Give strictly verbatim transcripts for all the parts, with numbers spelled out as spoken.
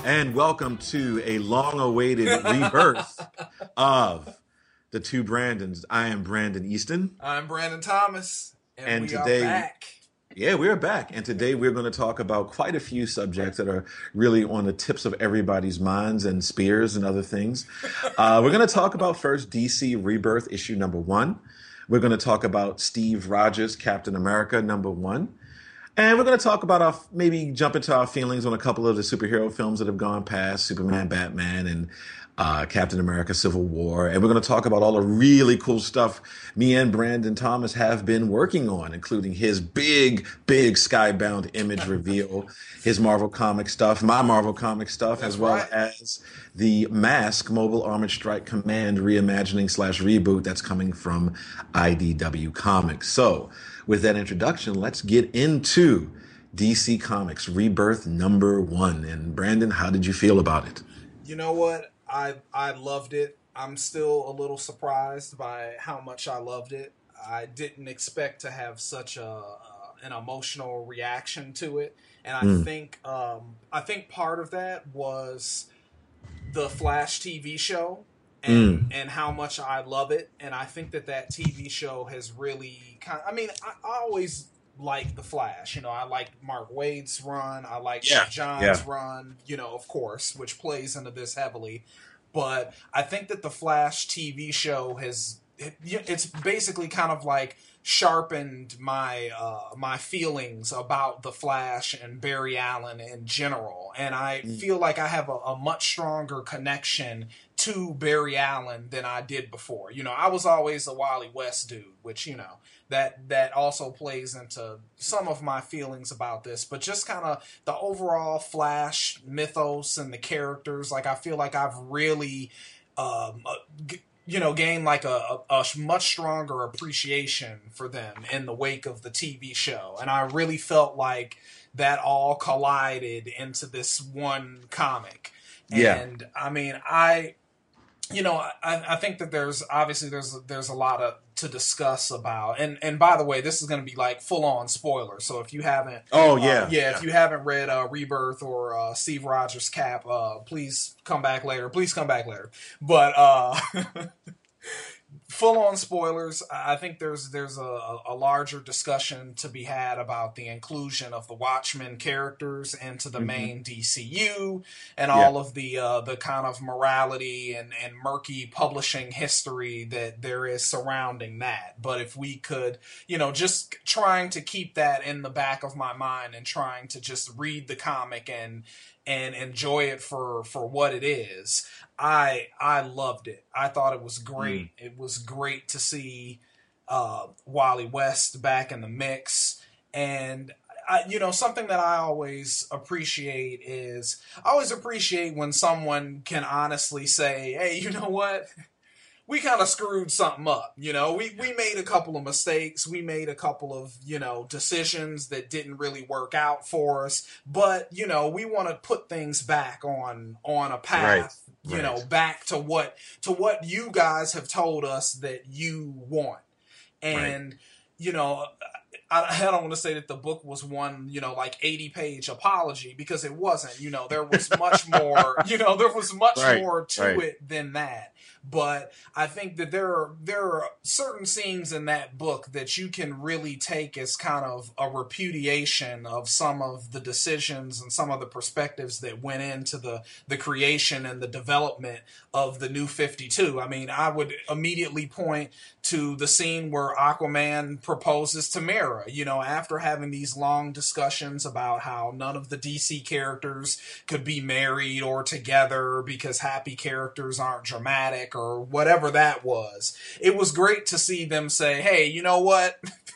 and welcome to a long-awaited rebirth of the two Brandons. I am Brandon Easton. I'm Brandon Thomas, and, and we today, are back. Yeah, we're back, and today we're going to talk about quite a few subjects that are really on the tips of everybody's minds and spears and other things. Uh, we're going to talk about first D C Rebirth issue number one. We're going to talk about Steve Rogers, Captain America number one. And we're going to talk about our, maybe jump into our feelings on a couple of the superhero films that have gone past, Superman, Batman, and uh, Captain America, Civil War. And we're going to talk about all the really cool stuff me and Brandon Thomas have been working on, including his big, big Skybound image reveal, his Marvel comic stuff, my Marvel comic stuff, That's as well right. as the Mask Mobile Armored Strike Command reimagining slash reboot that's coming from I D W Comics. So, with that introduction, let's get into D C Comics Rebirth number one. And Brandon, how did you feel about it? You know what? I I loved it. I'm still a little surprised by how much I loved it. I didn't expect to have such a uh, an emotional reaction to it, and I Mm. think um, I think part of that was the Flash T V show. And, Mm. and how much I love it. And I think that that T V show has really kind of, I mean, I, I always like The Flash. You know, I like Mark Waid's run. I like Yeah, John's yeah. run, you know, of course, which plays into this heavily. But I think that the Flash T V show has, it, it's basically kind of like sharpened my uh, my feelings about the Flash and Barry Allen in general. And I Mm. feel like I have a, a much stronger connection to Barry Allen than I did before. You know, I was always a Wally West dude, which, you know, that that also plays into some of my feelings about this. But just kind of the overall Flash mythos and the characters, like I feel like I've really, um, uh, g- you know, gained like a, a, a much stronger appreciation for them in the wake of the T V show. And I really felt like that all collided into this one comic. Yeah. And I mean, I, you know, I, I think that there's obviously there's there's a lot of to discuss about, and and by the way, this is going to be like full on spoiler. So if you haven't, Oh, uh, yeah. yeah, if you haven't read uh, Rebirth or uh, Steve Rogers Cap, uh, please come back later. Please come back later. But uh, full on spoilers. I think there's there's a, a larger discussion to be had about the inclusion of the Watchmen characters into the Mhm. main D C U and Yeah. all of the uh, the kind of morality and, and murky publishing history that there is surrounding that. But if we could, you know, just trying to keep that in the back of my mind and trying to just read the comic and and enjoy it for for what it is. I I loved it. I thought it was great. It was great to see uh, Wally West back in the mix. And I, you know, something that I always appreciate is I always appreciate when someone can honestly say, "Hey, you know what? We kind of screwed something up. You know, we, we made a couple of mistakes. We made a couple of, you know, decisions that didn't really work out for us. But, you know, we want to put things back on on a path, Right, you know, right. back to what to what you guys have told us that you want." And, you know, I, I don't want to say that the book was one, you know, like eighty page apology, because it wasn't. You know, there was much more, you know, there was much Right, more to right. it than that. But I think that there are there are certain scenes in that book that you can really take as kind of a repudiation of some of the decisions and some of the perspectives that went into the the creation and the development of the New fifty-two. I mean, I would immediately point to the scene where Aquaman proposes to Mera, you know, after having these long discussions about how none of the D C characters could be married or together because happy characters aren't dramatic or whatever that was. It was great to see them say, "Hey, you know what?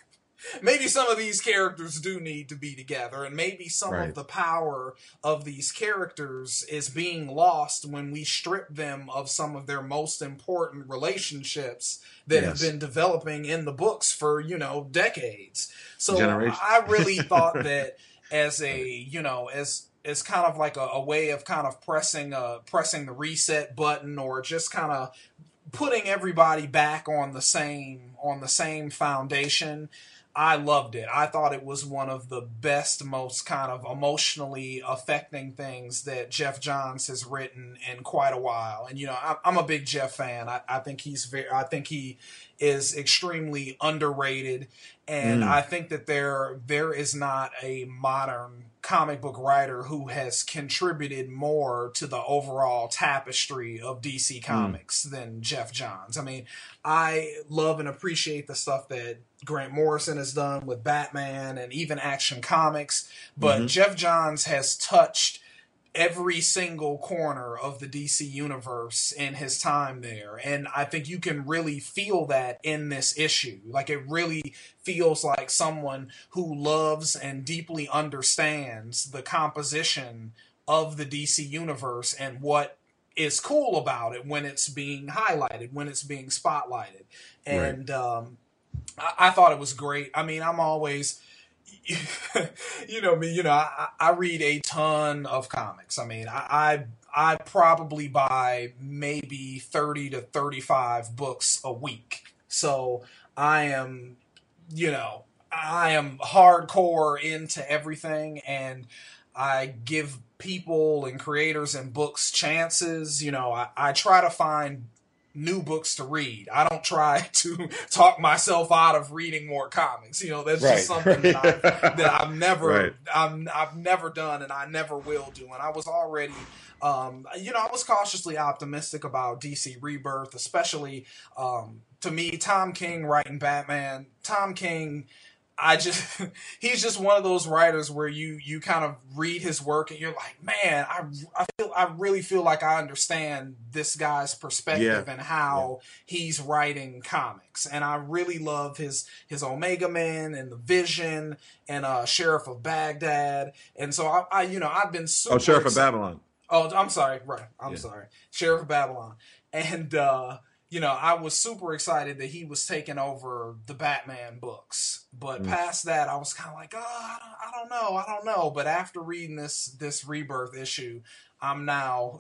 Maybe some of these characters do need to be together, and maybe some Right. of the power of these characters is being lost when we strip them of some of their most important relationships that Yes. have been developing in the books for, you know, decades." So Generations. I really thought that as a, you know, as as kind of like a, a way of kind of pressing uh pressing the reset button, or just kind of putting everybody back on the same on the same foundation. I loved it. I thought it was one of the best, most kind of emotionally affecting things that Geoff Johns has written in quite a while. And you know, I, I'm a big Geoff fan. I, I think he's very. I think he is extremely underrated, and Mm, I think that there there is not a modern comic book writer who has contributed more to the overall tapestry of D C mm, Comics than Geoff Johns. I mean, I love and appreciate the stuff that Grant Morrison has done with Batman and even Action Comics, but hmm Geoff Johns has touched every single corner of the D C universe in his time there. And I think you can really feel that in this issue. Like, it really feels like someone who loves and deeply understands the composition of the D C universe and what is cool about it when it's being highlighted, when it's being spotlighted. Right. And um, I, I thought it was great. I mean, I'm always you know me, you know, I, I read a ton of comics. I mean, I, I I probably buy maybe thirty to thirty-five books a week. So I am, you know, I am hardcore into everything, and I give people and creators and books chances. You know, I, I try to find new books to read. I don't try to talk myself out of reading more comics. You know, that's just Right. something that I've, that I've never, Right. I'm, I've never done, and I never will do. And I was already, um, you know, I was cautiously optimistic about D C Rebirth, especially um, to me, Tom King writing Batman. Tom King, I just he's just one of those writers where you you kind of read his work and you're like, man, I I feel I really feel like I understand this guy's perspective Yeah. and Yeah. how he's writing comics. And I really love his his Omega Man and the Vision and uh Sheriff of Baghdad. And so I, I you know, I've been Oh, super Sheriff of excited. Babylon. Oh, I'm sorry. Right. I'm Yeah. sorry. Sheriff of Babylon. And, uh, you know, I was super excited that he was taking over the Batman books. But Mm, past that, I was kind of like, oh, I don't, I don't know. I don't know. But after reading this, this Rebirth issue, I'm now,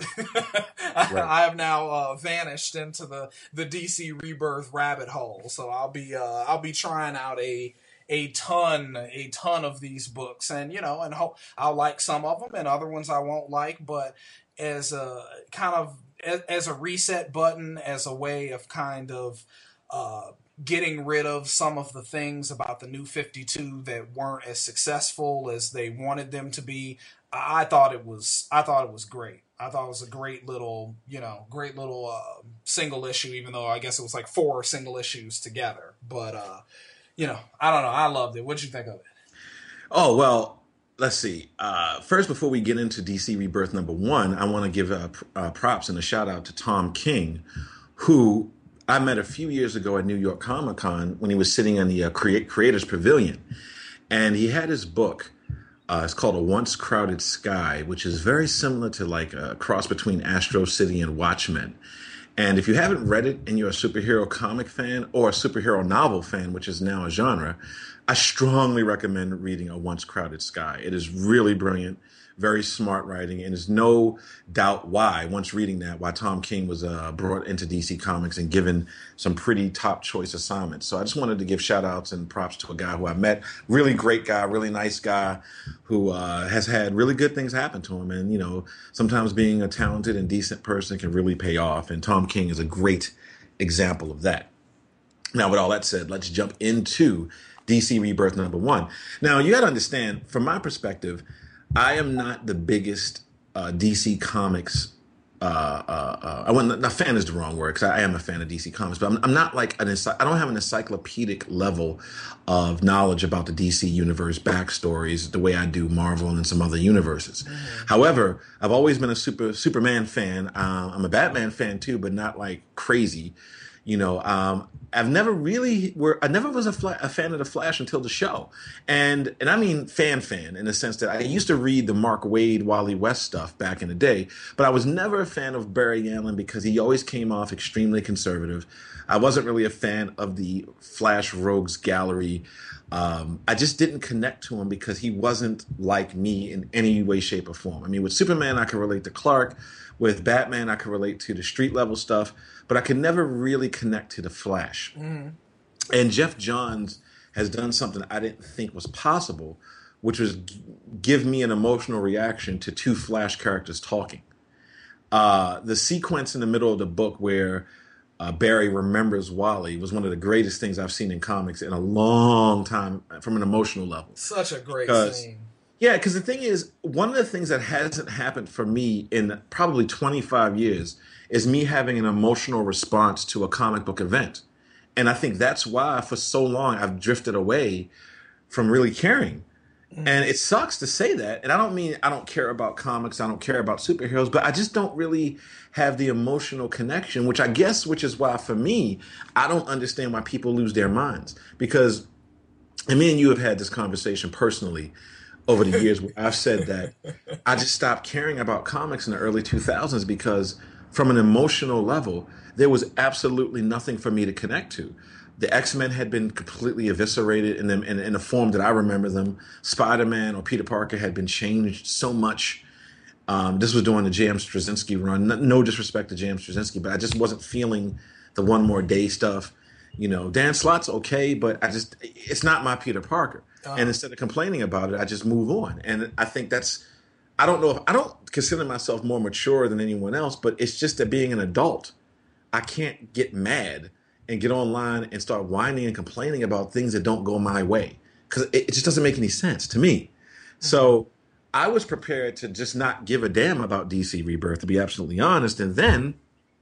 right. I have now uh, vanished into the, the D C Rebirth rabbit hole. So I'll be, uh, I'll be trying out a, a ton, a ton of these books, and you know, and hope I'll like some of them, and other ones I won't like. But as a kind of as, as a reset button, as a way of kind of uh, getting rid of some of the things about the New fifty-two that weren't as successful as they wanted them to be, I, I thought it was, I thought it was great. I thought it was a great little, you know, great little uh, single issue, even though I guess it was like four single issues together. But uh, you know, I don't know. I loved it. What'd you think of it? Oh, well, let's see. Uh, first, before we get into D C Rebirth number one, I want to give uh, pr- uh, props and a shout out to Tom King, who I met a few years ago at New York Comic Con when he was sitting in the uh, Create Creators Pavilion. And he had his book. Uh, it's called A Once Crowded Sky, which is very similar to like a cross between Astro City and Watchmen. And if you haven't read it and you're a superhero comic fan or a superhero novel fan, which is now a genre, I strongly recommend reading A Once Crowded Sky. It is really brilliant, very smart writing, and there's no doubt why, once reading that, why Tom King was uh, brought into D C Comics and given some pretty top choice assignments. So I just wanted to give shout outs and props to a guy who I met, really great guy, really nice guy, who uh, has had really good things happen to him. And, you know, sometimes being a talented and decent person can really pay off. And Tom King is a great example of that. Now, with all that said, let's jump into D C Rebirth number one. Now, you got to understand, from my perspective, I am not the biggest uh, D C Comics. Uh, uh, uh, I wouldn't. Not fan is the wrong word, because I am a fan of D C Comics, but I'm, I'm not like an. ency- I don't have an encyclopedic level of knowledge about the D C universe backstories the way I do Marvel and some other universes. Mm-hmm. However, I've always been a super Superman fan. Uh, I'm a Batman fan too, but not like crazy. You know, um, I've never really were. I never was a, fla- a fan of the Flash until the show, and and I mean fan fan in the sense that I used to read the Mark Waid, Wally West stuff back in the day, but I was never a fan of Barry Allen because he always came off extremely conservative. I wasn't really a fan of the Flash Rogues Gallery. Um, I just didn't connect to him because he wasn't like me in any way, shape, or form. I mean, with Superman, I could relate to Clark. With Batman, I could relate to the street level stuff, but I could never really connect to the Flash. Mm-hmm. And Geoff Johns has done something I didn't think was possible, which was g- give me an emotional reaction to two Flash characters talking. Uh, the sequence in the middle of the book where uh, Barry remembers Wally was one of the greatest things I've seen in comics in a long time from an emotional level. Such a great Because, scene. yeah, because the thing is, one of the things that hasn't happened for me in probably twenty-five years is me having an emotional response to a comic book event. And I think that's why for so long I've drifted away from really caring. And it sucks to say that. And I don't mean I don't care about comics, I don't care about superheroes, but I just don't really have the emotional connection, which I guess, which is why for me, I don't understand why people lose their minds. Because, and me and you have had this conversation personally over the years where I've said that I just stopped caring about comics in the early two thousands because from an emotional level, there was absolutely nothing for me to connect to. The X-Men had been completely eviscerated in them in, in the form that I remember them. Spider-Man or Peter Parker had been changed so much. Um, this was during the J M Straczynski run. No, no disrespect to J M Straczynski, but I just wasn't feeling the One More Day stuff. You know, Dan Slott's okay, but I just, it's not my Peter Parker. Uh-huh. And instead of complaining about it, I just move on. And I think that's, I don't know if, I don't consider myself more mature than anyone else, but it's just that being an adult, I can't get mad and get online and start whining and complaining about things that don't go my way. Because it, it just doesn't make any sense to me. Mm-hmm. So I was prepared to just not give a damn about D C Rebirth, to be absolutely honest. And then,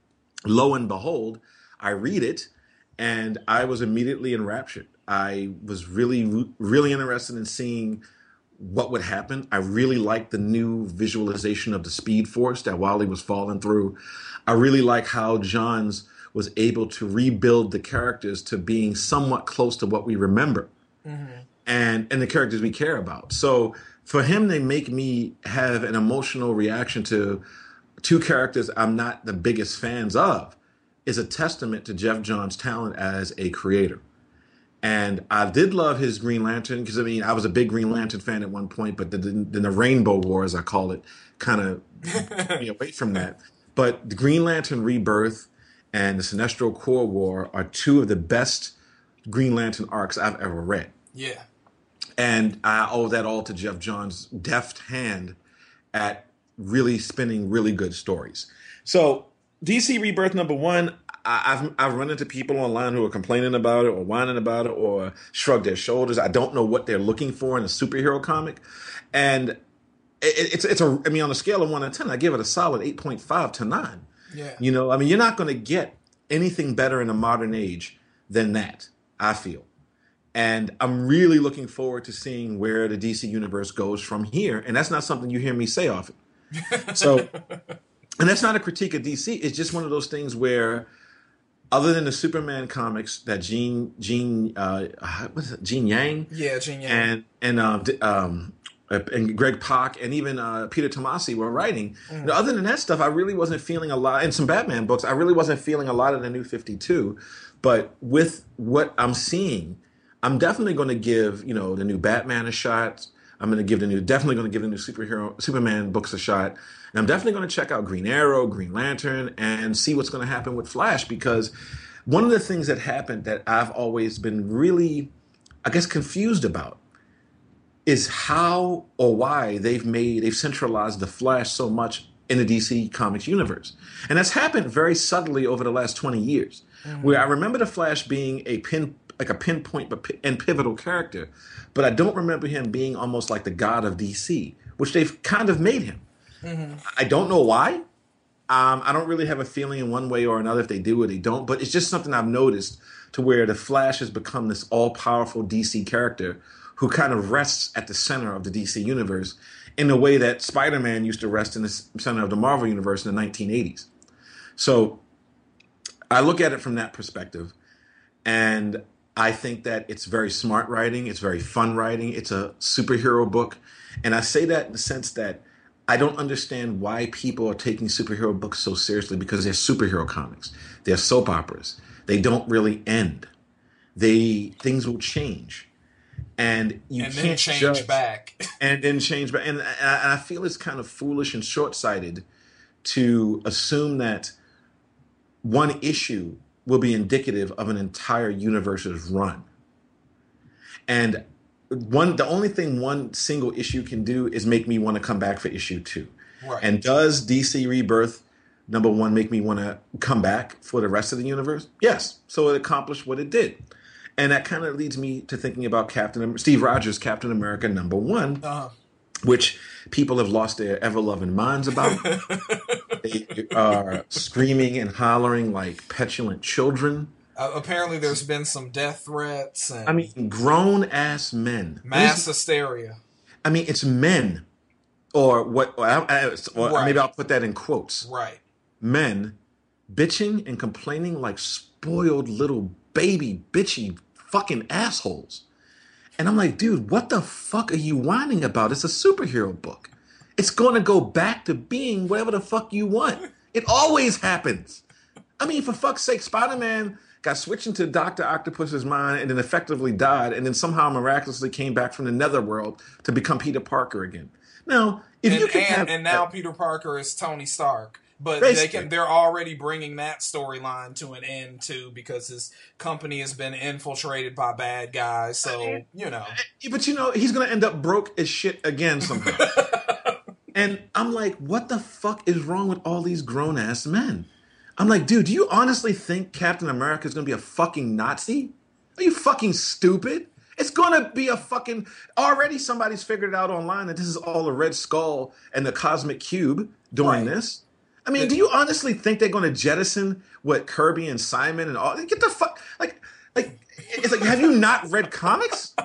lo and behold, I read it and I was immediately enraptured. I was really, really interested in seeing what would happen. I really liked the new visualization of the Speed Force that Wally was falling through. I really like how Johns was able to rebuild the characters to being somewhat close to what we remember, mm-hmm. and and the characters we care about. So for him to make me have an emotional reaction to two characters I'm not the biggest fans of is a testament to Geoff Johns' talent as a creator. And I did love his Green Lantern because, I mean, I was a big Green Lantern fan at one point, but then the, the Rainbow War, as I call it, kind of took me away from that. But the Green Lantern Rebirth and the Sinestro Corps War are two of the best Green Lantern arcs I've ever read. Yeah. And I owe that all to Geoff Johns' deft hand at really spinning really good stories. So D C Rebirth number one, I, I've I've run into people online who are complaining about it or whining about it or shrug their shoulders. I don't know what they're looking for in a superhero comic. And it, it's, it's a, I mean, on a scale of one to ten, I give it a solid eight point five to nine. Yeah. You know, I mean, you're not going to get anything better in the modern age than that, I feel. And I'm really looking forward to seeing where the D C universe goes from here. And that's not something you hear me say often. So, and that's not a critique of D C. It's just one of those things where, other than the Superman comics that Gene, Gene, uh, what's it, Gene Yang? Yeah, Gene Yang. And, and, uh, um, and Greg Pak and even uh, Peter Tomasi were writing. Mm. You know, other than that stuff, I really wasn't feeling a lot. And some Batman books, I really wasn't feeling a lot of the New fifty-two. But with what I'm seeing, I'm definitely going to give, you know, the new Batman a shot. I'm going to give the new, definitely going to give the new superhero Superman books a shot. And I'm definitely going to check out Green Arrow, Green Lantern, and see what's going to happen with Flash. Because one of the things that happened that I've always been really, I guess, confused about is how or why they've made, they've centralized the Flash so much in the D C Comics universe. And that's happened very subtly over the last twenty years, mm-hmm. where I remember the Flash being a pin, like a pinpoint but and pivotal character, but I don't remember him being almost like the god of D C, which they've kind of made him. Mm-hmm. I don't know why. Um, I don't really have a feeling in one way or another if they do or they don't, but it's just something I've noticed to where the Flash has become this all-powerful D C character who kind of rests at the center of the D C universe in the way that Spider-Man used to rest in the center of the Marvel universe in the nineteen eighties. So I look at it from that perspective, and I think that it's very smart writing. It's very fun writing. It's a superhero book. And I say that in the sense that I don't understand why people are taking superhero books so seriously, because they're superhero comics. They're soap operas. They don't really end. They things will change. And you and can't then change judge, back. and then change back. And, and I feel it's kind of foolish and short-sighted to assume that one issue will be indicative of an entire universe's run. And one, the only thing one single issue can do is make me want to come back for issue two. Right. And does D C Rebirth number one make me want to come back for the rest of the universe? Yes. So it accomplished what it did. And that kind of leads me to thinking about Captain Steve Rogers' Captain America number one, uh-huh. which people have lost their ever-loving minds about. They are screaming and hollering like petulant children. Uh, apparently there's been some death threats. And I mean, grown-ass men. Mass hysteria. I mean, it's men. Or what? Or, or right. maybe I'll put that in quotes. Right. Men bitching and complaining like spoiled little baby bitchy fucking assholes. And I'm like, dude, what the fuck are you whining about? It's a superhero book. It's going to go back to being whatever the fuck you want. It always happens. I mean, for fuck's sake, Spider-Man got switched into Doctor Octopus's mind and then effectively died, and then somehow miraculously came back from the netherworld to become Peter Parker again. Now, if and, you can and, have, and now uh, Peter Peter Parker is Tony Stark, but basically. they can they're already bringing that storyline to an end too because his company has been infiltrated by bad guys. So you know, but you know he's gonna end up broke as shit again somehow. And I'm like, what the fuck is wrong with all these grown ass men? I'm like, dude, do you honestly think Captain America is gonna be a fucking Nazi? Are you fucking stupid? It's going to be a fucking... Already somebody's figured it out online that this is all a Red Skull and the Cosmic Cube doing right. this. I mean, it, do you honestly think they're going to jettison what Kirby and Simon and all... Get the fuck... Like, like it's like, have you not read comics?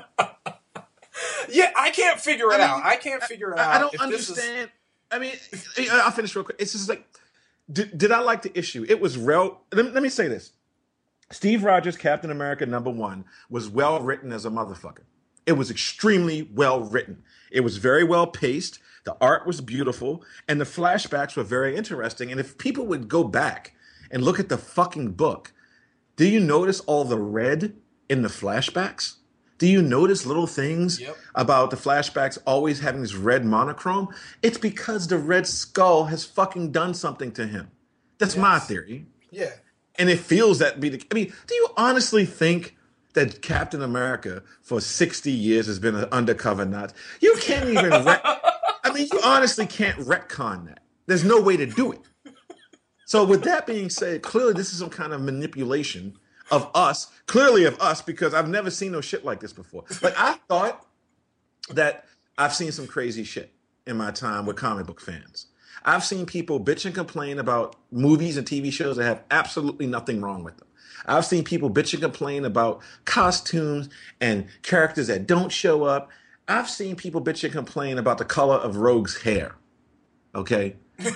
Yeah, I can't figure it I mean, out. I can't figure it I, out. I don't understand. Is... I mean, I'll finish real quick. It's just like... Did, did I like the issue? It was real... Let, let me say this. Steve Rogers' Captain America number one was well written as a motherfucker. It was extremely well written. It was very well paced. The art was beautiful. And the flashbacks were very interesting. And if people would go back and look at the fucking book, do you notice all the red in the flashbacks? Do you notice little things yep. about the flashbacks always having this red monochrome? It's because the Red Skull has fucking done something to him. That's yes. my theory. Yeah. And it feels that be the. I mean, do you honestly think that Captain America for sixty years has been an undercover Nazi? You can't even. Ret- I mean, you honestly can't retcon that. There's no way to do it. So, with that being said, clearly this is some kind of manipulation of us. Clearly of us, because I've never seen no shit like this before. Like I thought that I've seen some crazy shit in my time with comic book fans. I've seen people bitch and complain about movies and T V shows that have absolutely nothing wrong with them. I've seen people bitch and complain about costumes and characters that don't show up. I've seen people bitch and complain about the color of Rogue's hair. Okay?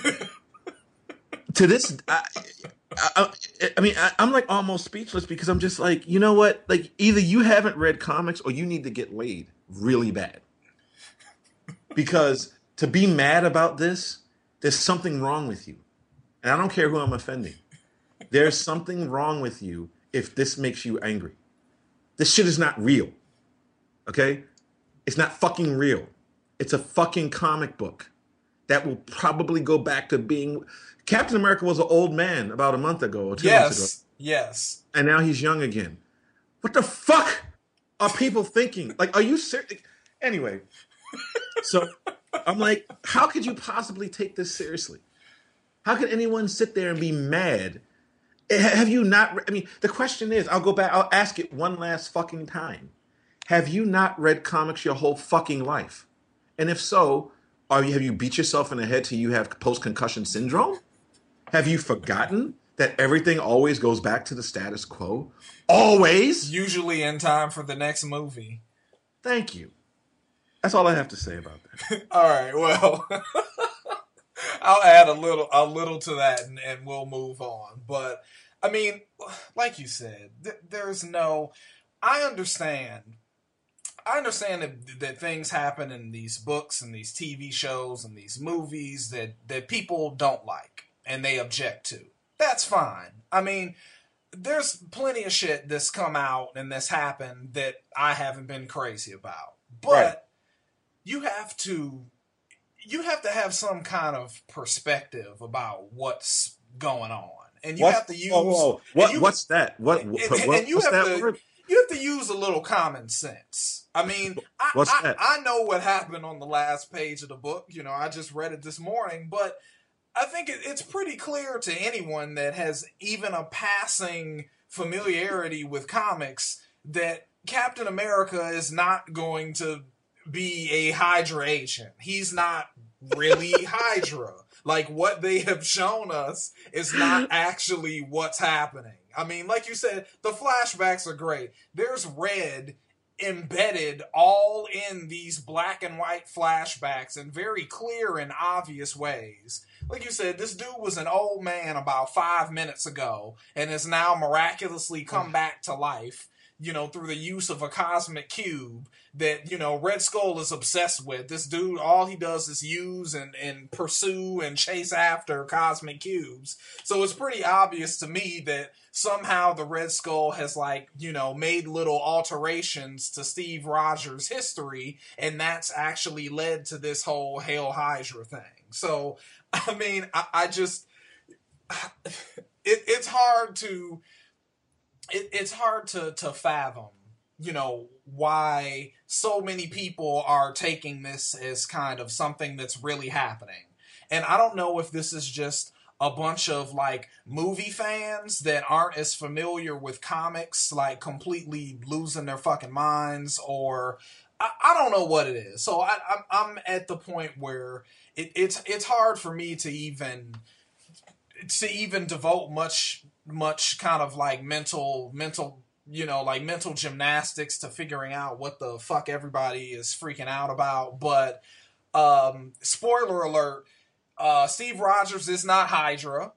To this, I, I, I mean, I, I'm like almost speechless because I'm just like, you know what? Like, either you haven't read comics or you need to get laid really bad. Because to be mad about this, there's something wrong with you. And I don't care who I'm offending. There's something wrong with you if this makes you angry. This shit is not real. Okay? It's not fucking real. It's a fucking comic book that will probably go back to being... Captain America was an old man about a month ago or two yes, months ago. Yes. And now he's young again. What the fuck are people thinking? Like, are you serious? Anyway, so... I'm like, how could you possibly take this seriously? How could anyone sit there and be mad? Have you not, re- I mean, the question is, I'll go back, I'll ask it one last fucking time. Have you not read comics your whole fucking life? And if so, are you, have you beat yourself in the head till you have post-concussion syndrome? Have you forgotten that everything always goes back to the status quo? Always? Usually in time for the next movie. Thank you. That's all I have to say about that. All right, well, I'll add a little, a little to that, and, and we'll move on. But I mean, like you said, th- there's no. I understand. I understand that, that things happen in these books and these T V shows and these movies that that people don't like and they object to. That's fine. I mean, there's plenty of shit that's come out and that's happened that I haven't been crazy about, but. Right. You have to, you have to have some kind of perspective about what's going on, and you what's, have to use. Whoa, whoa. What, you, what's that? What? And, what and, and you what's have that to, word? you have to use a little common sense. I mean, I, What's I, that? I know what happened on the last page of the book. You know, I just read it this morning, but I think it, it's pretty clear to anyone that has even a passing familiarity with comics that Captain America is not going to be a Hydra agent. He's not really Hydra. Like, what they have shown us is not actually what's happening. I mean, like you said, the flashbacks are great. There's red embedded all in these black and white flashbacks in very clear and obvious ways. Like you said, this dude was an old man about five minutes ago and has now miraculously come back to life, you know, through the use of a cosmic cube that, you know, Red Skull is obsessed with. This dude, all he does is use and, and pursue and chase after cosmic cubes. So it's pretty obvious to me that somehow the Red Skull has, like, you know, made little alterations to Steve Rogers' history, and that's actually led to this whole Hail Hydra thing. So, I mean, I, I just... It, it's hard to... It, it's hard to, to fathom, you know, why so many people are taking this as kind of something that's really happening. And I don't know if this is just a bunch of, like, movie fans that aren't as familiar with comics, like, completely losing their fucking minds, or I, I don't know what it is. So I, I'm, I'm at the point where it, it's it's hard for me to even to even devote much much kind of like mental mental you know like mental gymnastics to figuring out what the fuck everybody is freaking out about. But um spoiler alert, uh Steve Rogers is not Hydra,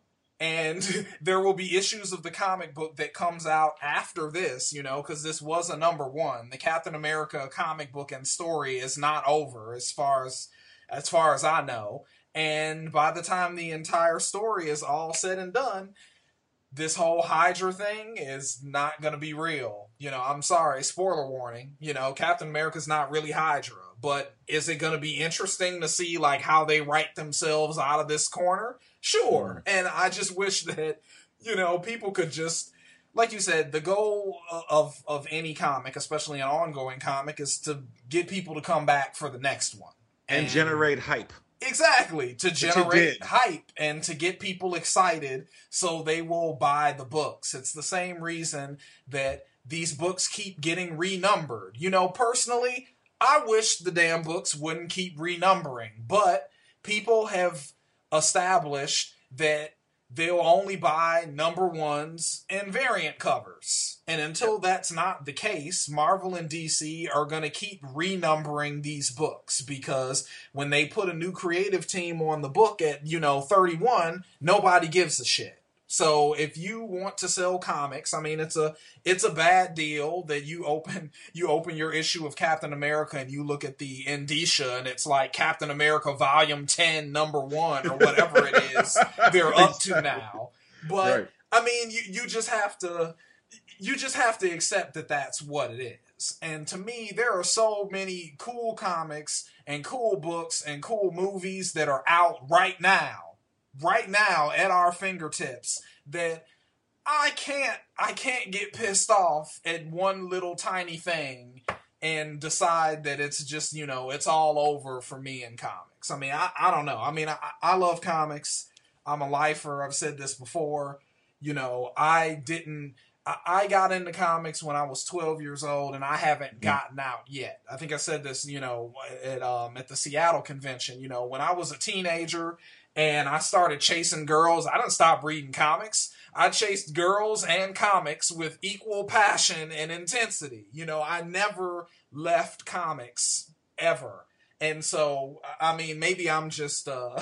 and there will be issues of the comic book that comes out after this, you know, because this was a number one. The Captain America comic book and story is not over as far as as far as I know, and by the time the entire story is all said and done, this whole Hydra thing is not going to be real. You know, I'm sorry, spoiler warning. You know, Captain America's not really Hydra. But is it going to be interesting to see, like, how they write themselves out of this corner? Sure. And I just wish that, you know, people could just, like you said, the goal of, of any comic, especially an ongoing comic, is to get people to come back for the next one. And, and generate hype. Exactly, to generate hype and to get people excited so they will buy the books. It's the same reason that these books keep getting renumbered. You know, personally, I wish the damn books wouldn't keep renumbering, but people have established that they'll only buy number ones and variant covers. And until that's not the case, Marvel and D C are going to keep renumbering these books, because when they put a new creative team on the book at, you know, thirty-one, nobody gives a shit. So if you want to sell comics, I mean, it's a it's a bad deal that you open you open your issue of Captain America and you look at the indicia and it's like Captain America Volume ten, Number One, or whatever it is they're up to now. But right. I mean, you you just have to you just have to accept that that's what it is. And to me, there are so many cool comics and cool books and cool movies that are out right now. right now at our fingertips, that I can't I can't get pissed off at one little tiny thing and decide that it's just, you know, it's all over for me in comics. I mean, I, I don't know. I mean, I, I love comics. I'm a lifer. I've said this before. You know, I didn't I, I got into comics when I was twelve years old, and I haven't gotten out yet. I think I said this, you know, at um at the Seattle convention. You know, when I was a teenager and I started chasing girls, I didn't stop reading comics. I chased girls and comics with equal passion and intensity. You know, I never left comics, ever. And so, I mean, maybe I'm just, uh,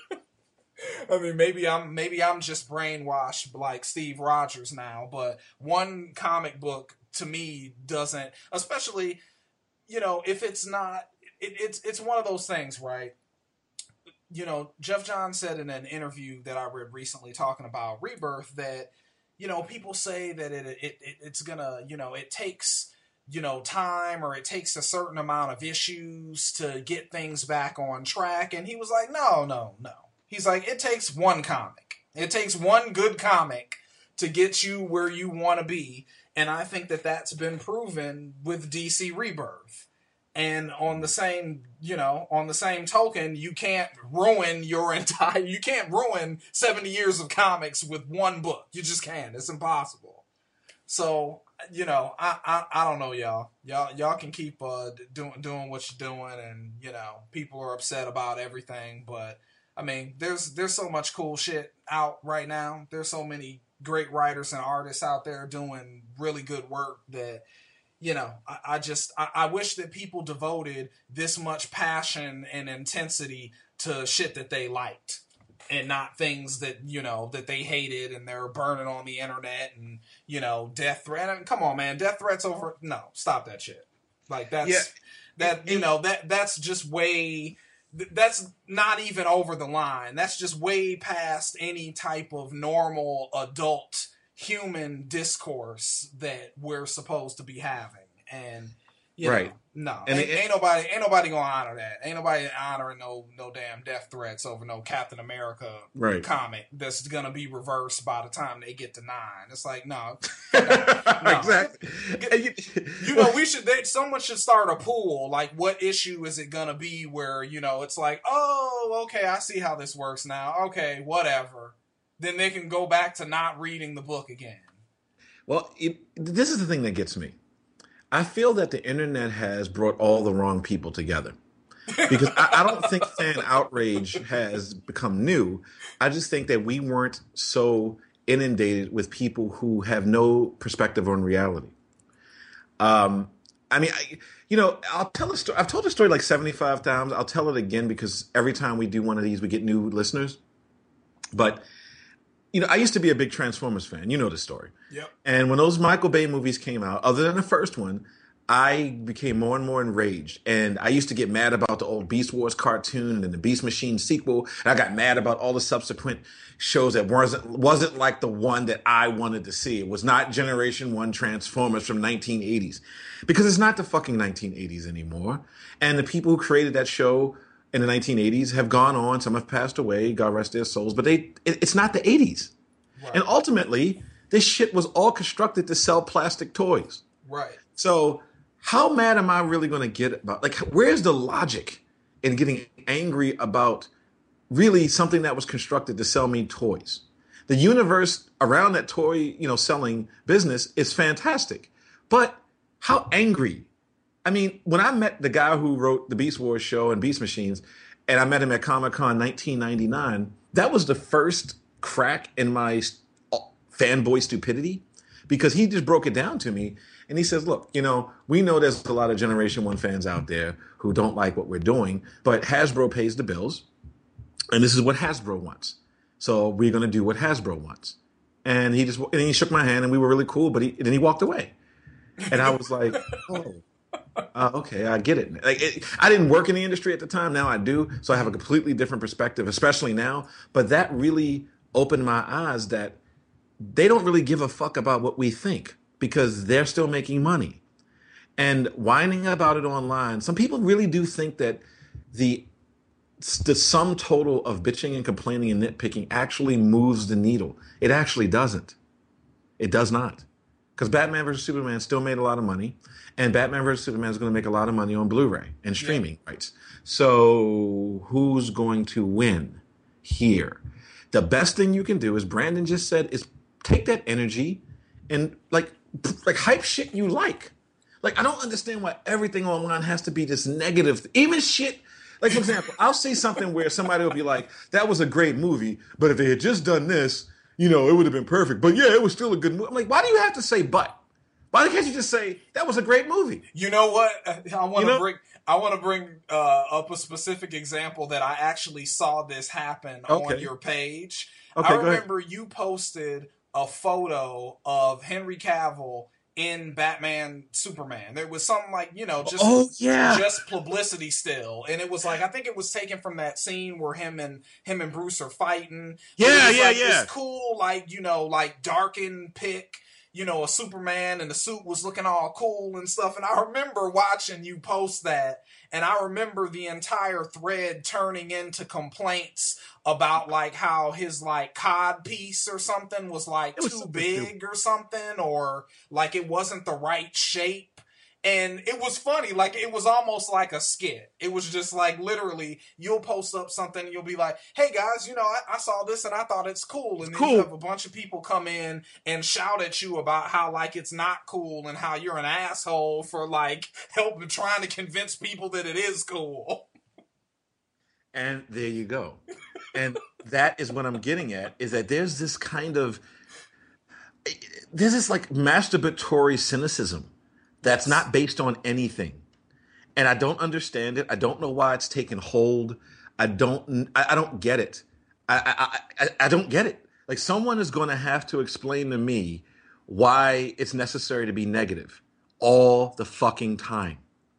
I mean, maybe I'm, maybe I'm just brainwashed like Steve Rogers now, but one comic book to me doesn't, especially, you know, if it's not, it, it's, it's one of those things, right? You know, Jeff Johns said in an interview that I read recently talking about Rebirth that, you know, people say that it, it, it it's gonna, you know, it takes, you know, time, or it takes a certain amount of issues to get things back on track. And he was like, no, no, no. He's like, it takes one comic. It takes one good comic to get you where you want to be. And I think that that's been proven with D C Rebirth. And on the same, you know, on the same token, you can't ruin your entire, you can't ruin seventy years of comics with one book. You just can't. It's impossible. So, you know, I, I, I don't know, y'all. Y'all, y'all can keep uh, doing doing what you're doing, and you know, people are upset about everything. But I mean, there's there's so much cool shit out right now. There's so many great writers and artists out there doing really good work that. You know, I, I just, I, I wish that people devoted this much passion and intensity to shit that they liked and not things that, you know, that they hated and they're burning on the internet and, you know, death threat. I mean, come on, man. Death threats over. No, stop that shit. Like, that's, yeah. that, you know, that that's just way, that's not even over the line. That's just way past any type of normal adult human discourse that we're supposed to be having, and you know, right? No, and ain't, it, ain't nobody, ain't nobody gonna honor that. Ain't nobody honoring no, no damn death threats over no Captain America right. comic that's gonna be reversed by the time they get to nine. It's like no, no. Exactly. You know, we should. They, someone should start a pool. Like, what issue is it gonna be where you know it's like, oh, okay, I see how this works now. Okay, whatever. Then they can go back to not reading the book again. Well, it, this is the thing that gets me. I feel that the internet has brought all the wrong people together. Because I, I don't think fan outrage has become new. I just think that we weren't so inundated with people who have no perspective on reality. Um, I mean, I, you know, I'll tell a story. I've told the story like seventy-five times. I'll tell it again because every time we do one of these, we get new listeners. But... You know, I used to be a big Transformers fan. You know the story. Yep. And when those Michael Bay movies came out, other than the first one, I became more and more enraged. And I used to get mad about the old Beast Wars cartoon and the Beast Machine sequel. And I got mad about all the subsequent shows that wasn't wasn't like the one that I wanted to see. It was not Generation One Transformers from nineteen eighties. Because it's not the fucking nineteen eighties anymore. And the people who created that show in the nineteen eighties have gone on. Some have passed away. God rest their souls. But they, it, it's not the eighties. Right. And ultimately, this shit was all constructed to sell plastic toys. Right. So how mad am I really going to get about, like, where's the logic in getting angry about really something that was constructed to sell me toys? The universe around that toy, you know, selling business is fantastic. But how angry? I mean, when I met the guy who wrote the Beast Wars show and Beast Machines, and I met him at Comic-Con nineteen ninety-nine, that was the first crack in my fanboy stupidity, because he just broke it down to me. And he says, look, you know, we know there's a lot of Generation One fans out there who don't like what we're doing, but Hasbro pays the bills. And this is what Hasbro wants. So we're going to do what Hasbro wants. And he just, and he shook my hand and we were really cool, but he, then he walked away. And I was like, oh. Uh, okay, I get it. Like, it. I didn't work in the industry at the time. Now I do. So I have a completely different perspective, especially now. But that really opened my eyes that they don't really give a fuck about what we think because they're still making money. And whining about it online, some people really do think that the the sum total of bitching and complaining and nitpicking actually moves the needle. It actually doesn't. It does not. Because Batman versus Superman still made a lot of money. And Batman versus Superman is going to make a lot of money on Blu-ray and streaming yeah. rights. So who's going to win here? The best thing you can do, as Brandon just said, is take that energy and like like hype shit you like. Like, I don't understand why everything online has to be this negative. Even shit, like, for example, I'll say something where somebody will be like, that was a great movie, but if they had just done this, you know, it would have been perfect. But yeah, it was still a good movie. I'm like, why do you have to say but? Why can't you just say that was a great movie? You know what? I want to you know? bring I want to bring uh, up a specific example that I actually saw this happen okay. on your page. Okay, I remember you posted a photo of Henry Cavill in Batman Superman. There was something like, you know, just oh, yeah. just publicity still. And it was like, I think it was taken from that scene where him and him and Bruce are fighting. Yeah, it was yeah, like yeah. This cool, like, you know, like darkened pic. you know, a Superman and the suit was looking all cool and stuff. And I remember watching you post that, and I remember the entire thread turning into complaints about like how his like cod piece or something was like was too big stupid. Or something, or like it wasn't the right shape. And it was funny, like it was almost like a skit. It was just like literally, you'll post up something, and you'll be like, "Hey guys, you know, I, I saw this and I thought it's cool." And then cool. You have a bunch of people come in and shout at you about how like it's not cool and how you're an asshole for like helping trying to convince people that it is cool. And there you go. And that is what I'm getting at, is that there's this kind of there's this like masturbatory cynicism that's not based on anything. And I don't understand it. I don't know why it's taken hold. I don't, I, I don't get it. I, I, I, I don't get it. Like, someone is going to have to explain to me why it's necessary to be negative all the fucking time.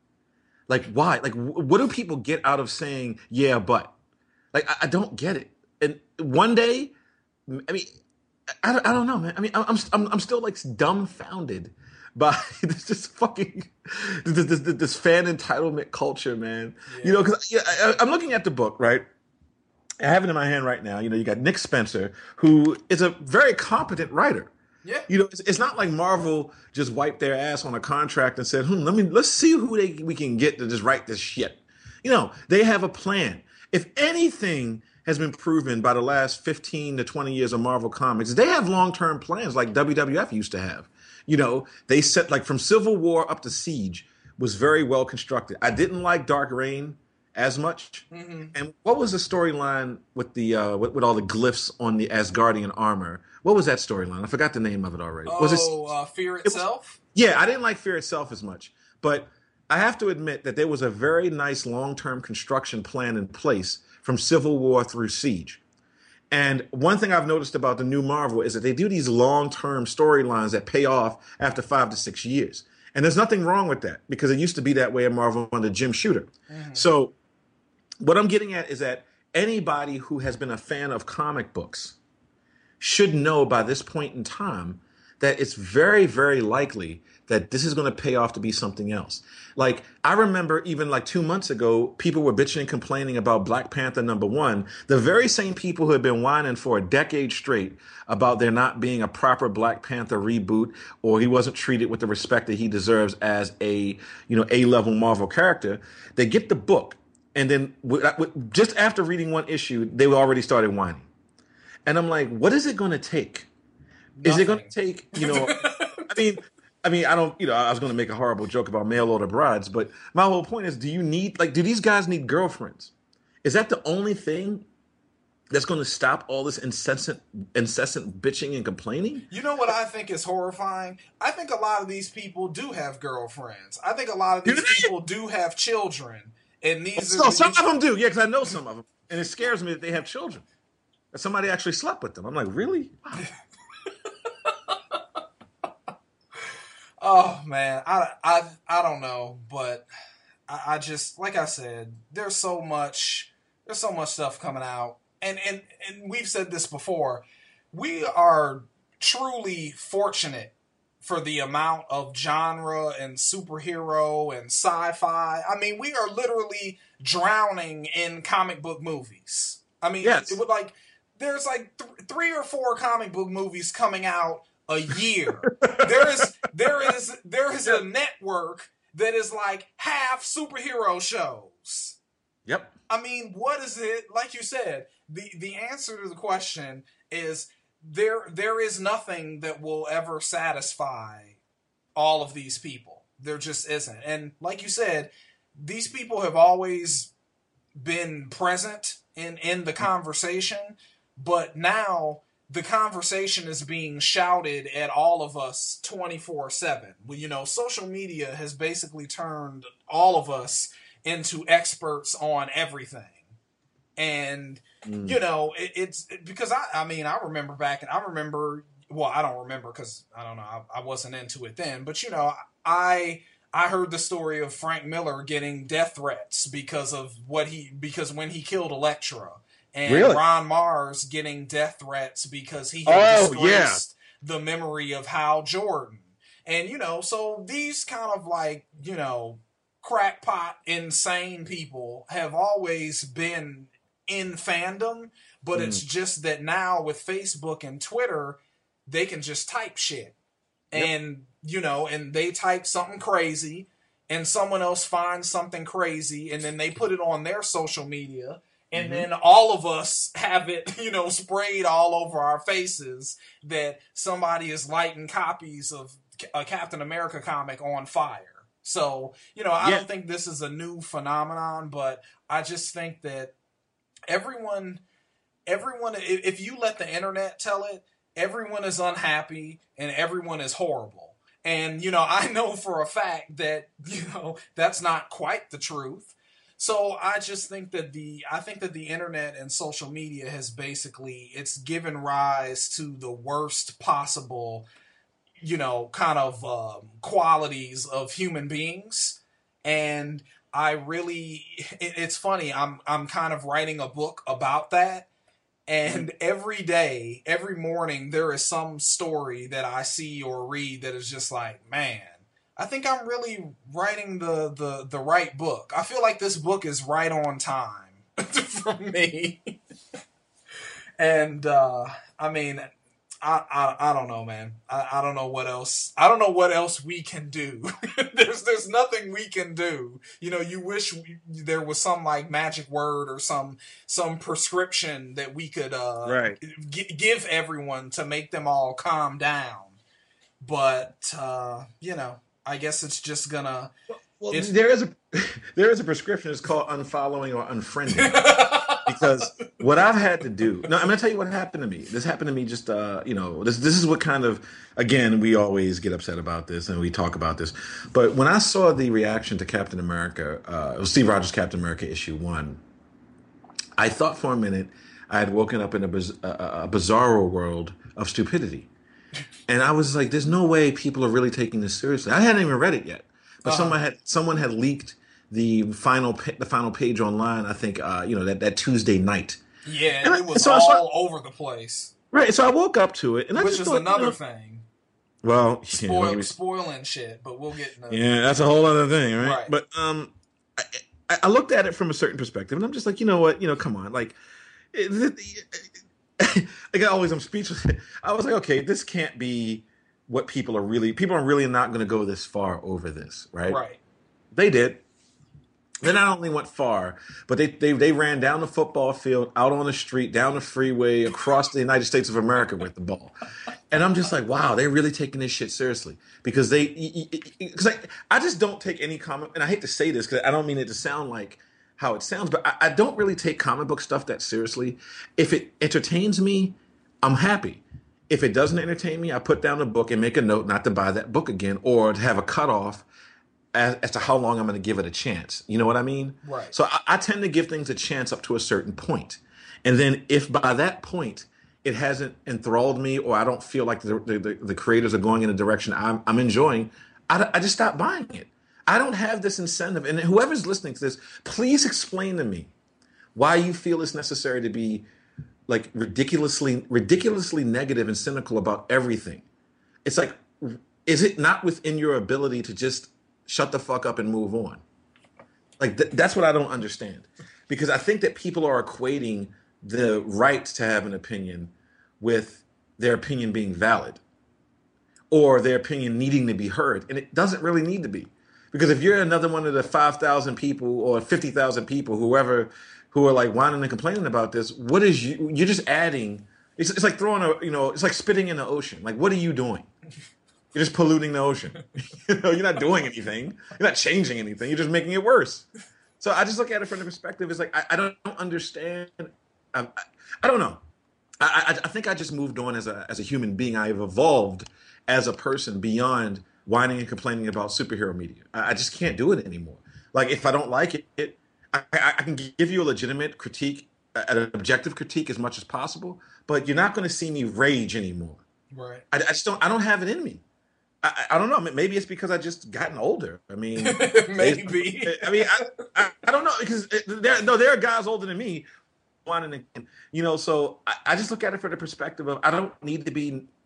Like, why? Like, what do people get out of saying, yeah, but? Like, I, I don't get it. And one day, I mean, I, I don't know, man. I mean, I'm, I'm, I'm still like dumbfounded by this just fucking this, this, this fan entitlement culture, man. Yeah. You know, because yeah, I, I'm looking at the book, right? I have it in my hand right now. You know, you got Nick Spencer, who is a very competent writer. Yeah. You know, it's, it's not like Marvel just wiped their ass on a contract and said, "Hmm, let me let's see who they we can get to just write this shit." You know, they have a plan. If anything has been proven by the last fifteen to twenty years of Marvel Comics, they have long-term plans like W W F used to have. You know, they set, like, from Civil War up to Siege was very well constructed. I didn't like Dark Reign as much. Mm-hmm. And what was the storyline with the uh, with, with all the glyphs on the Asgardian armor? What was that storyline? I forgot the name of it already. Oh, was it uh, Fear Itself? It was, yeah, I didn't like Fear Itself as much. But I have to admit that there was a very nice long-term construction plan in place from Civil War through Siege. And one thing I've noticed about the new Marvel is that they do these long-term storylines that pay off after five to six years. And there's nothing wrong with that, because it used to be that way in Marvel under Jim Shooter. Mm-hmm. So what I'm getting at is that anybody who has been a fan of comic books should know by this point in time that it's very, very likely that this is going to pay off to be something else. Like, I remember even like two months ago, people were bitching and complaining about Black Panther number one. The very same people who had been whining for a decade straight about there not being a proper Black Panther reboot, or he wasn't treated with the respect that he deserves as a, you know, A-level Marvel character. They get the book, and then just after reading one issue, they already started whining. And I'm like, what is it going to take? Nothing. Is it going to take, you know, I mean, I mean, I don't, you know, I was going to make a horrible joke about mail order brides, but my whole point is, do you need, like, do these guys need girlfriends? Is that the only thing that's going to stop all this incessant, incessant bitching and complaining? You know what I think is horrifying? I think a lot of these people do have girlfriends. I think a lot of these people do have children. And these so, are some of them do, yeah, because I know some of them. And it scares me that they have children. That somebody actually slept with them. I'm like, really? Wow. Oh man, I, I, I don't know, but I, I just, like I said, there's so much, there's so much stuff coming out, and, and, and we've said this before, we are truly fortunate for the amount of genre and superhero and sci-fi. I mean, we are literally drowning in comic book movies. I mean, yes. it would like, there's like th- three or four comic book movies coming out a year. there is there is there is a network that is like half superhero shows. Yep. I mean, what is it? Like you said, the the answer to the question is there there is nothing that will ever satisfy all of these people. There just isn't. And like you said, these people have always been present in in the conversation, but now the conversation is being shouted at all of us twenty-four seven. Well, you know, social media has basically turned all of us into experts on everything. And, mm. you know, it, it's it, because I, I mean, I remember back and I remember, well, I don't remember because I don't know, I, I wasn't into it then, but you know, I, I heard the story of Frank Miller getting death threats because of what he, because when he killed Elektra. And really? Ron Mars getting death threats because he had oh, disgraced the memory of Hal Jordan. And, you know, so these kind of like, you know, crackpot, insane people have always been in fandom, but mm. it's just that now with Facebook and Twitter, they can just type shit. Yep. And, you know, and they type something crazy, and someone else finds something crazy, and then they put it on their social media, and mm-hmm. then all of us have it, you know, sprayed all over our faces that somebody is lighting copies of a Captain America comic on fire. So, you know, I yeah. don't think this is a new phenomenon, but I just think that everyone, everyone, if you let the internet tell it, everyone is unhappy and everyone is horrible. And, you know, I know for a fact that, you know, that's not quite the truth. So I just think that the, I think that the internet and social media has basically, it's given rise to the worst possible, you know, kind of um, qualities of human beings. And I really, it, it's funny, I'm, I'm kind of writing a book about that. And every day, every morning, there is some story that I see or read that is just like, man, I think I'm really writing the, the, the right book. I feel like this book is right on time for me. And, uh, I mean, I, I I don't know, man. I, I don't know what else. I don't know what else we can do. there's there's nothing we can do. You know, you wish we, there was some like magic word or some some prescription that we could uh, right. g- give everyone to make them all calm down. But uh, you know, I guess it's just gonna. Well, well there is a there is a prescription. It's called unfollowing or unfriending. Because what I've had to do, no, I'm going to tell you what happened to me. This happened to me just, uh, you know, this this is what kind of, again, we always get upset about this and we talk about this. But when I saw the reaction to Captain America, uh, it was Steve Rogers' Captain America issue one, I thought for a minute I had woken up in a, biz- a, a bizarro world of stupidity. And I was like, there's no way people are really taking this seriously. I hadn't even read it yet. But uh-huh. someone had someone had leaked the final the final page online, I think, uh, you know, that, that Tuesday night. Yeah, and it was so, all so I, over the place. Right, so I woke up to it. And I Which just is thought, another you know, thing. Well, Spoil, you know, spoiling shit, but we'll get into that. Yeah, that's a whole other thing, right? right. But um, I, I looked at it from a certain perspective, and I'm just like, you know what? You know, come on. Like, it, it, like I always, I'm speechless. I was like, okay, this can't be what people are really, people are really not going to go this far over this, right? Right. They did. They not only went far, but they, they they ran down the football field, out on the street, down the freeway, across the United States of America with the ball. And I'm just like, wow, they're really taking this shit seriously. Because they, because I, I just don't take any comic, and I hate to say this because I don't mean it to sound like how it sounds, but I, I don't really take comic book stuff that seriously. If it entertains me, I'm happy. If it doesn't entertain me, I put down the book and make a note not to buy that book again or to have a cutoff As, as to how long I'm going to give it a chance. You know what I mean? Right. So I, I tend to give things a chance up to a certain point. And then if by that point it hasn't enthralled me or I don't feel like the, the, the creators are going in a direction I'm, I'm enjoying, I, I just stop buying it. I don't have this incentive. And whoever's listening to this, please explain to me why you feel it's necessary to be like ridiculously, ridiculously negative and cynical about everything. It's like, is it not within your ability to just shut the fuck up and move on? Like th- that's what I don't understand, because I think that people are equating the right to have an opinion with their opinion being valid or their opinion needing to be heard, and it doesn't really need to be, because if you're another one of the five thousand people or fifty thousand people, whoever, who are like whining and complaining about this, what is you? You're just adding. It's, it's like throwing a, you know, it's like spitting in the ocean. Like, what are you doing? You're just polluting the ocean. You know, you're not doing anything. You're not changing anything. You're just making it worse. So I just look at it from the perspective. It's like, I, I don't understand. I, I, I don't know. I, I, I think I just moved on as a as a human being. I have evolved as a person beyond whining and complaining about superhero media. I, I just can't do it anymore. Like, if I don't like it, it I, I, I can give you a legitimate critique, an objective critique as much as possible, but you're not going to see me rage anymore. Right. I, I just don't. I don't have it in me. I, I don't know. Maybe it's because I just gotten older. I mean, maybe. I mean, I, I, I don't know, because there, no, there are guys older than me, wanting to, you know. So I, I just look at it from the perspective of I don't need to be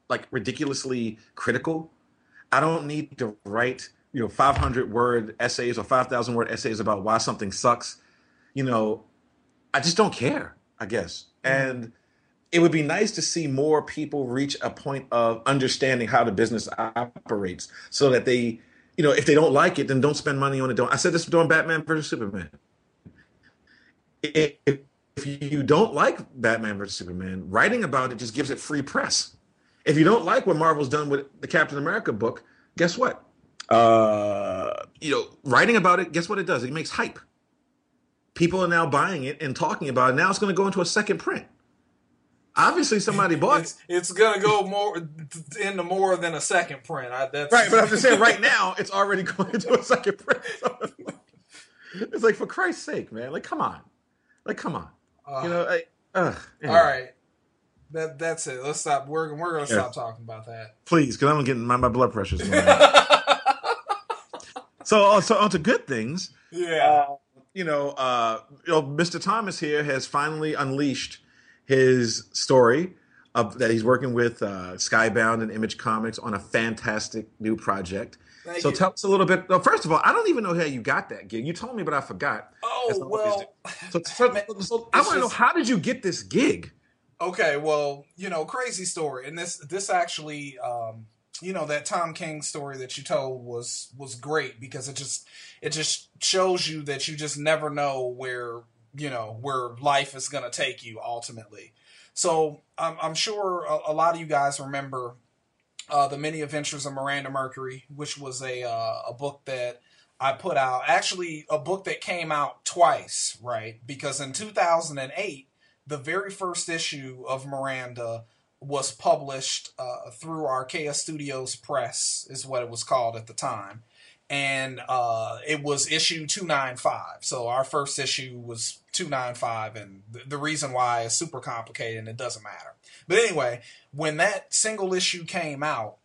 like ridiculously critical. I don't need to write, you know, five hundred word essays or five thousand word essays about why something sucks. You know, I just don't care, I guess. Mm. And it would be nice to see more people reach a point of understanding how the business operates so that they, you know, if they don't like it, then don't spend money on it. Don't. I said this during Batman versus Superman. If, if you don't like Batman versus Superman, writing about it just gives it free press. If you don't like what Marvel's done with the Captain America book, guess what? Uh, you know, writing about it, guess what it does? It makes hype. People are now buying it and talking about it. Now it's going to go into a second print. Obviously, somebody bought it's, it. It's going to go more into more than a second print. I, that's right, but I'm just saying, right now, it's already going into a second print. So it's, like, it's like, for Christ's sake, man! Like, come on, like, come on. Uh, you know, I, uh, anyway. All right. That that's it. Let's stop. We're we're going to yeah. stop talking about that, please, because I'm getting my, my blood pressure's going. so, so on to good things. Yeah. Uh, you know, uh, you know, Mister Thomas here has finally unleashed his story of, that he's working with uh, Skybound and Image Comics on a fantastic new project. Thank so you. Tell us a little bit. Well, first of all, I don't even know how you got that gig. You told me, but I forgot. Oh, well. So, so, so I want to know, how did you get this gig? Okay, well, you know, crazy story. And this this actually, um, you know, that Tom King story that you told was was great because it just it just shows you that you just never know where, you know, where life is going to take you ultimately. So I'm, I'm sure a, a lot of you guys remember uh, The Many Adventures of Miranda Mercury, which was a uh, a book that I put out. Actually, a book that came out twice, right? Because in two thousand eight, the very first issue of Miranda was published uh, through Archaea Studios Press, is what it was called at the time. And uh, it was issue two ninety-five. So our first issue was two ninety-five, and th- the reason why is super complicated and it doesn't matter. But anyway, when that single issue came out,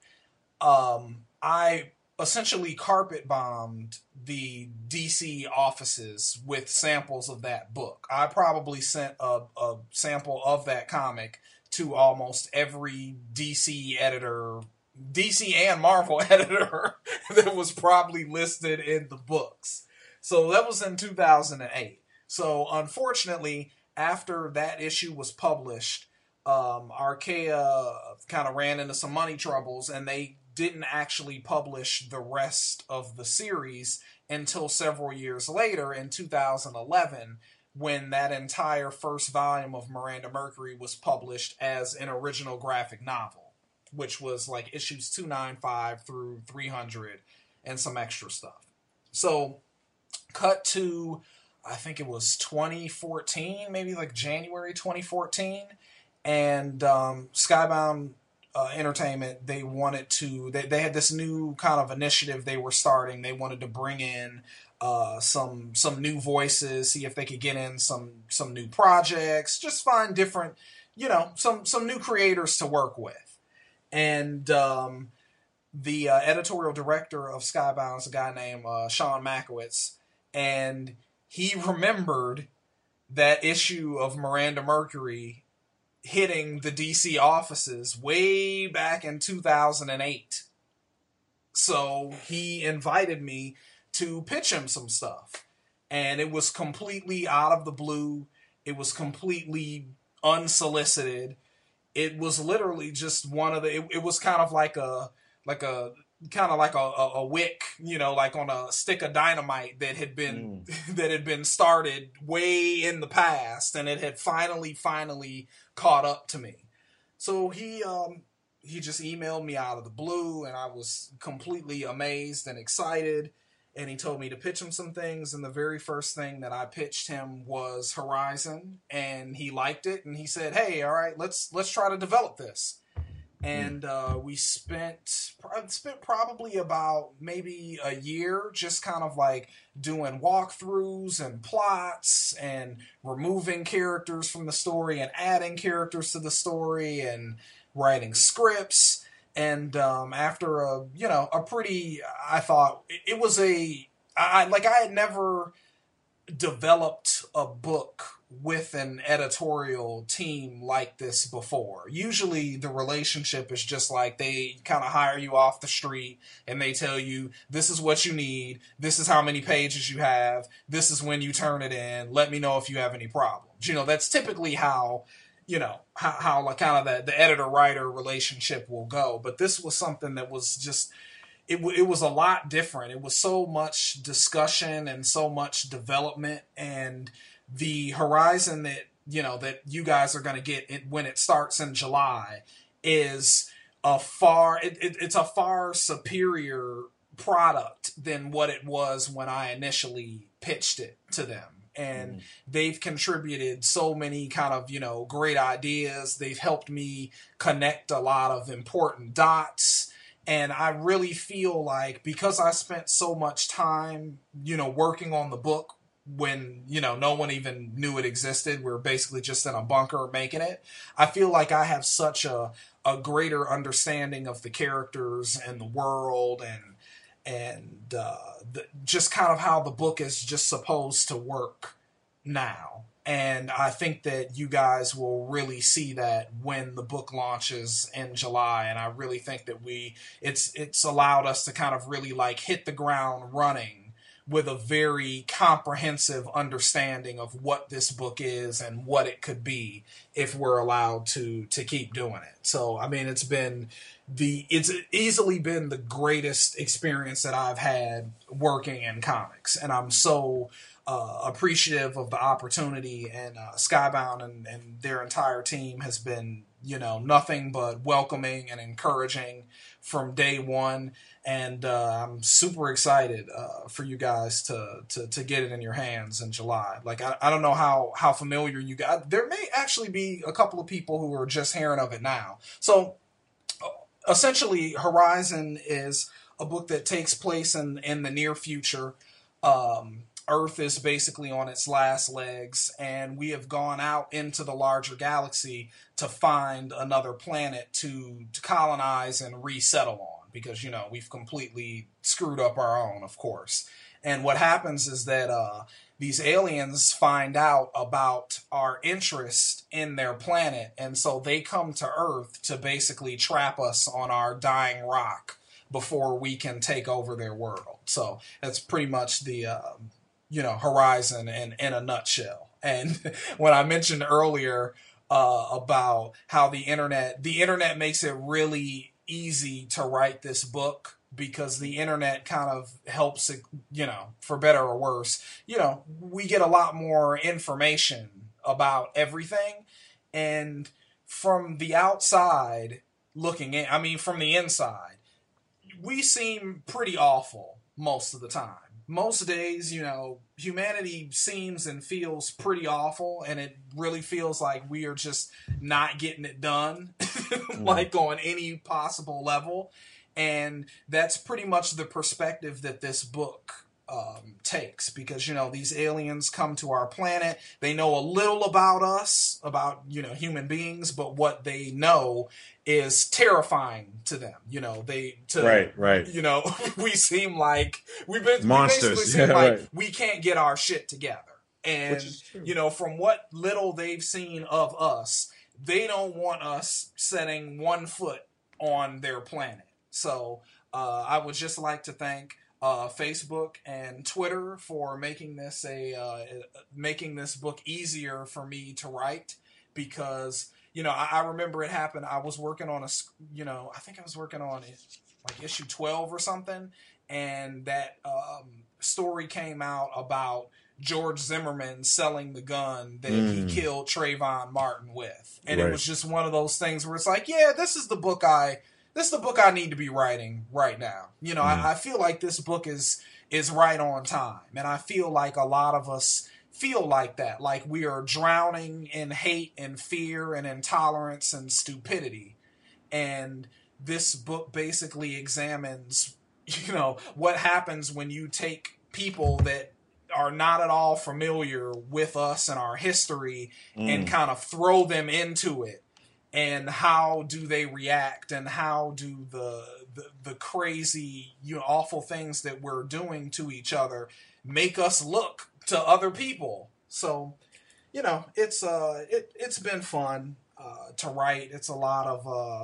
um, I essentially carpet bombed the D C offices with samples of that book. I probably sent a, a sample of that comic to almost every D C editor, D C and Marvel editor that was probably listed in the books. So that was in two thousand eight. So unfortunately, after that issue was published, um, Archaea kind of ran into some money troubles, and they didn't actually publish the rest of the series until several years later in two thousand eleven, when that entire first volume of Miranda Mercury was published as an original graphic novel, which was like issues two ninety-five through three hundred and some extra stuff. So cut to, I think it was twenty fourteen, maybe like January twenty fourteen, and um, Skybound uh, Entertainment, they wanted to, they, they had this new kind of initiative they were starting. They wanted to bring in uh, some some new voices, see if they could get in some some new projects, just find different, you know, some some new creators to work with. And um, the uh, editorial director of Skybound is a guy named uh, Sean Makowitz, and he remembered that issue of Miranda Mercury hitting the D C offices way back in two thousand eight. So he invited me to pitch him some stuff. And it was completely out of the blue. It was completely unsolicited. It was literally just one of the, it, it was kind of like a, like a, kind of like a, a, a wick, you know, like on a stick of dynamite that had been, mm. that had been started way in the past, and it had finally, finally caught up to me. So he, um, he just emailed me out of the blue, and I was completely amazed and excited. And he told me to pitch him some things, and the very first thing that I pitched him was Horizon, and he liked it, and he said, "Hey, all right, let's let's try to develop this." And uh, we spent spent probably about maybe a year just kind of like doing walkthroughs and plots and removing characters from the story and adding characters to the story and writing scripts. And um, after a, you know, a pretty, I thought, it, it was a, I like I had never developed a book with an editorial team like this before. Usually the relationship is just like they kind of hire you off the street and they tell you, this is what you need, this is how many pages you have, this is when you turn it in, let me know if you have any problems. You know, that's typically how, you know, how, how like kind of the, the editor-writer relationship will go. But this was something that was just, it, it was a lot different. It was so much discussion and so much development, and the horizon that, you know, that you guys are going to get it when it starts in July is a far, it, it, it's a far superior product than what it was when I initially pitched it to them. And mm. they've contributed so many kind of, you know, great ideas. They've helped me connect a lot of important dots. And I really feel like because I spent so much time, you know, working on the book when, you know, no one even knew it existed. We're basically just in a bunker making it. I feel like I have such a, a greater understanding of the characters and the world and and uh, the, just kind of how the book is just supposed to work now. And I think that you guys will really see that when the book launches in July. And I really think that we it's it's allowed us to kind of really like hit the ground running with a very comprehensive understanding of what this book is and what it could be if we're allowed to to keep doing it. So, I mean, it's been the it's easily been the greatest experience that I've had working in comics, and I'm so uh, appreciative of the opportunity. And uh, Skybound and, and their entire team has been, you know, nothing but welcoming and encouraging from day one. And uh, I'm super excited uh, for you guys to, to to get it in your hands in July. Like, I, I don't know how, how familiar you guys... There may actually be a couple of people who are just hearing of it now. So, essentially, Horizon is a book that takes place in, in the near future. Um, Earth is basically on its last legs, and we have gone out into the larger galaxy to find another planet to, to colonize and resettle on. Because, you know, we've completely screwed up our own, of course. And what happens is that uh, these aliens find out about our interest in their planet, and so they come to Earth to basically trap us on our dying rock before we can take over their world. So that's pretty much the, uh, you know, Horizon in, in a nutshell. And when I mentioned earlier uh, about how the internet, the internet makes it really easy to write this book because the internet kind of helps it, you know, for better or worse. You know, we get a lot more information about everything, and from the outside looking in, I mean, from the inside, we seem pretty awful most of the time. Most days, you know, humanity seems and feels pretty awful, and it really feels like we are just not getting it done, like on any possible level. And that's pretty much the perspective that this book um, takes, because, you know, these aliens come to our planet. They know a little about us, about, you know, human beings, but what they know is terrifying to them. You know, they, to, right, right. You know, we seem like we've been monsters. We basically seem yeah, like right. we can't get our shit together. And, you know, from what little they've seen of us, they don't want us setting one foot on their planet. So uh, I would just like to thank uh, Facebook and Twitter for making this a uh, making this book easier for me to write, because, you know, I, I remember it happened. I was working on a, you know, I think I was working on like issue twelve or something, and that um, story came out about George Zimmerman selling the gun that mm. he killed Trayvon Martin with. And right. It was just one of those things where it's like, yeah, this is the book I, this is the book I need to be writing right now. You know, mm. I, I feel like this book is, is right on time. And I feel like a lot of us feel like that. Like we are drowning in hate and fear and intolerance and stupidity. And this book basically examines, you know, what happens when you take people that are not at all familiar with us and our history mm. and kind of throw them into it, and how do they react, and how do the, the the crazy, you know, awful things that we're doing to each other make us look to other people. So, you know, it's uh, it it's been fun uh, to write. It's a lot of uh,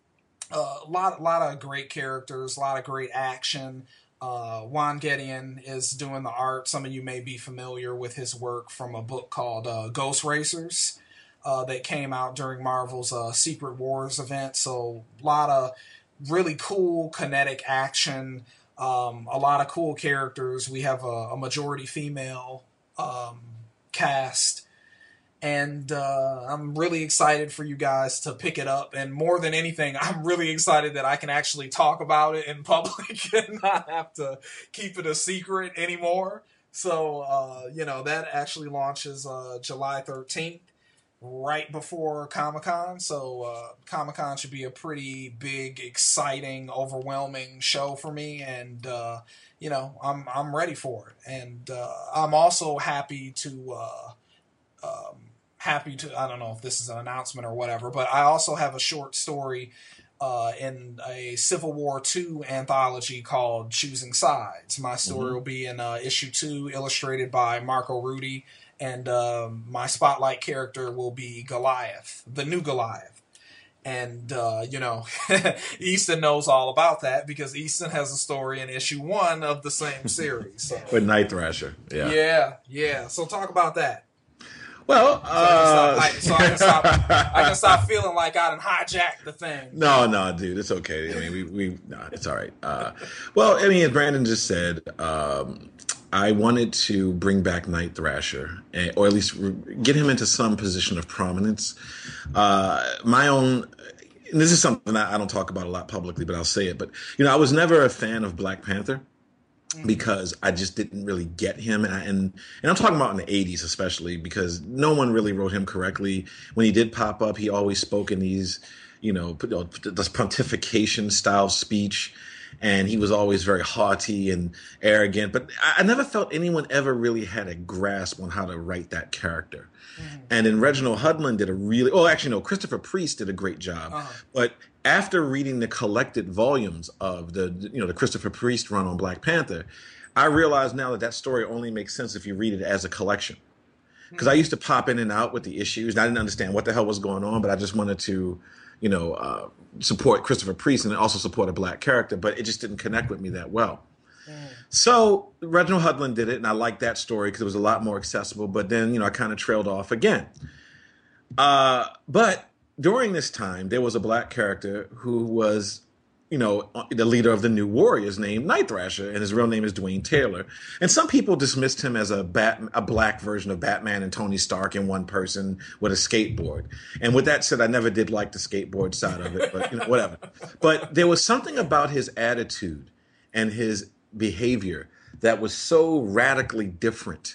a lot lot of great characters, a lot of great action. Uh, Juan Gedeon is doing the art. Some of you may be familiar with his work from a book called uh, Ghost Racers uh, that came out during Marvel's uh, Secret Wars event. So a lot of really cool kinetic action, um, a lot of cool characters. We have a, a majority female um, cast. And uh, I'm really excited for you guys to pick it up. And more than anything, I'm really excited that I can actually talk about it in public and not have to keep it a secret anymore. So, uh, you know, that actually launches uh, July thirteenth, right before Comic-Con. So uh, Comic-Con should be a pretty big, exciting, overwhelming show for me. And, uh, you know, I'm, I'm ready for it. And uh, I'm also happy to... Uh, um, happy to, I don't know if this is an announcement or whatever, but I also have a short story uh, in a Civil War two anthology called Choosing Sides. My story mm-hmm. will be in uh, issue two, illustrated by Marco Rudy, and um, my spotlight character will be Goliath, the new Goliath. And, uh, you know, Easton knows all about that because Easton has a story in issue one of the same series. So. With Night Thrasher, yeah. Yeah, yeah. So talk about that. Well, uh, so, I can stop, so I can stop. I can stop feeling like I done hijacked the thing. No, no, dude, it's okay. I mean, we, we, no, it's all right. Uh, well, I mean, as Brandon just said, um, I wanted to bring back Night Thrasher, or at least get him into some position of prominence. Uh, my own. And this is something I don't talk about a lot publicly, but I'll say it. But you know, I was never a fan of Black Panther. Because I just didn't really get him, and I, and and I'm talking about in the eighties especially, because no one really wrote him correctly. When he did pop up, he always spoke in these, you know, this pontification style speech, and he was always very haughty and arrogant. But I, I never felt anyone ever really had a grasp on how to write that character. Mm-hmm. And then Reginald Hudlin did a really, oh, actually no, Christopher Priest did a great job, uh-huh. but. After reading the collected volumes of the, you know, the Christopher Priest run on Black Panther, I realize now that that story only makes sense if you read it as a collection. Because I used to pop in and out with the issues, and I didn't understand what the hell was going on, but I just wanted to, you know, uh, support Christopher Priest and also support a black character, but it just didn't connect with me that well. Mm. So Reginald Hudlin did it, and I liked that story because it was a lot more accessible, but then, you know, I kind of trailed off again. Uh, but... During this time, there was a black character who was, you know, the leader of the New Warriors named Night Thrasher, and his real name is Dwayne Taylor. And some people dismissed him as a bat, a black version of Batman and Tony Stark in one person with a skateboard. And with that said, I never did like the skateboard side of it, but you know, whatever. But there was something about his attitude and his behavior that was so radically different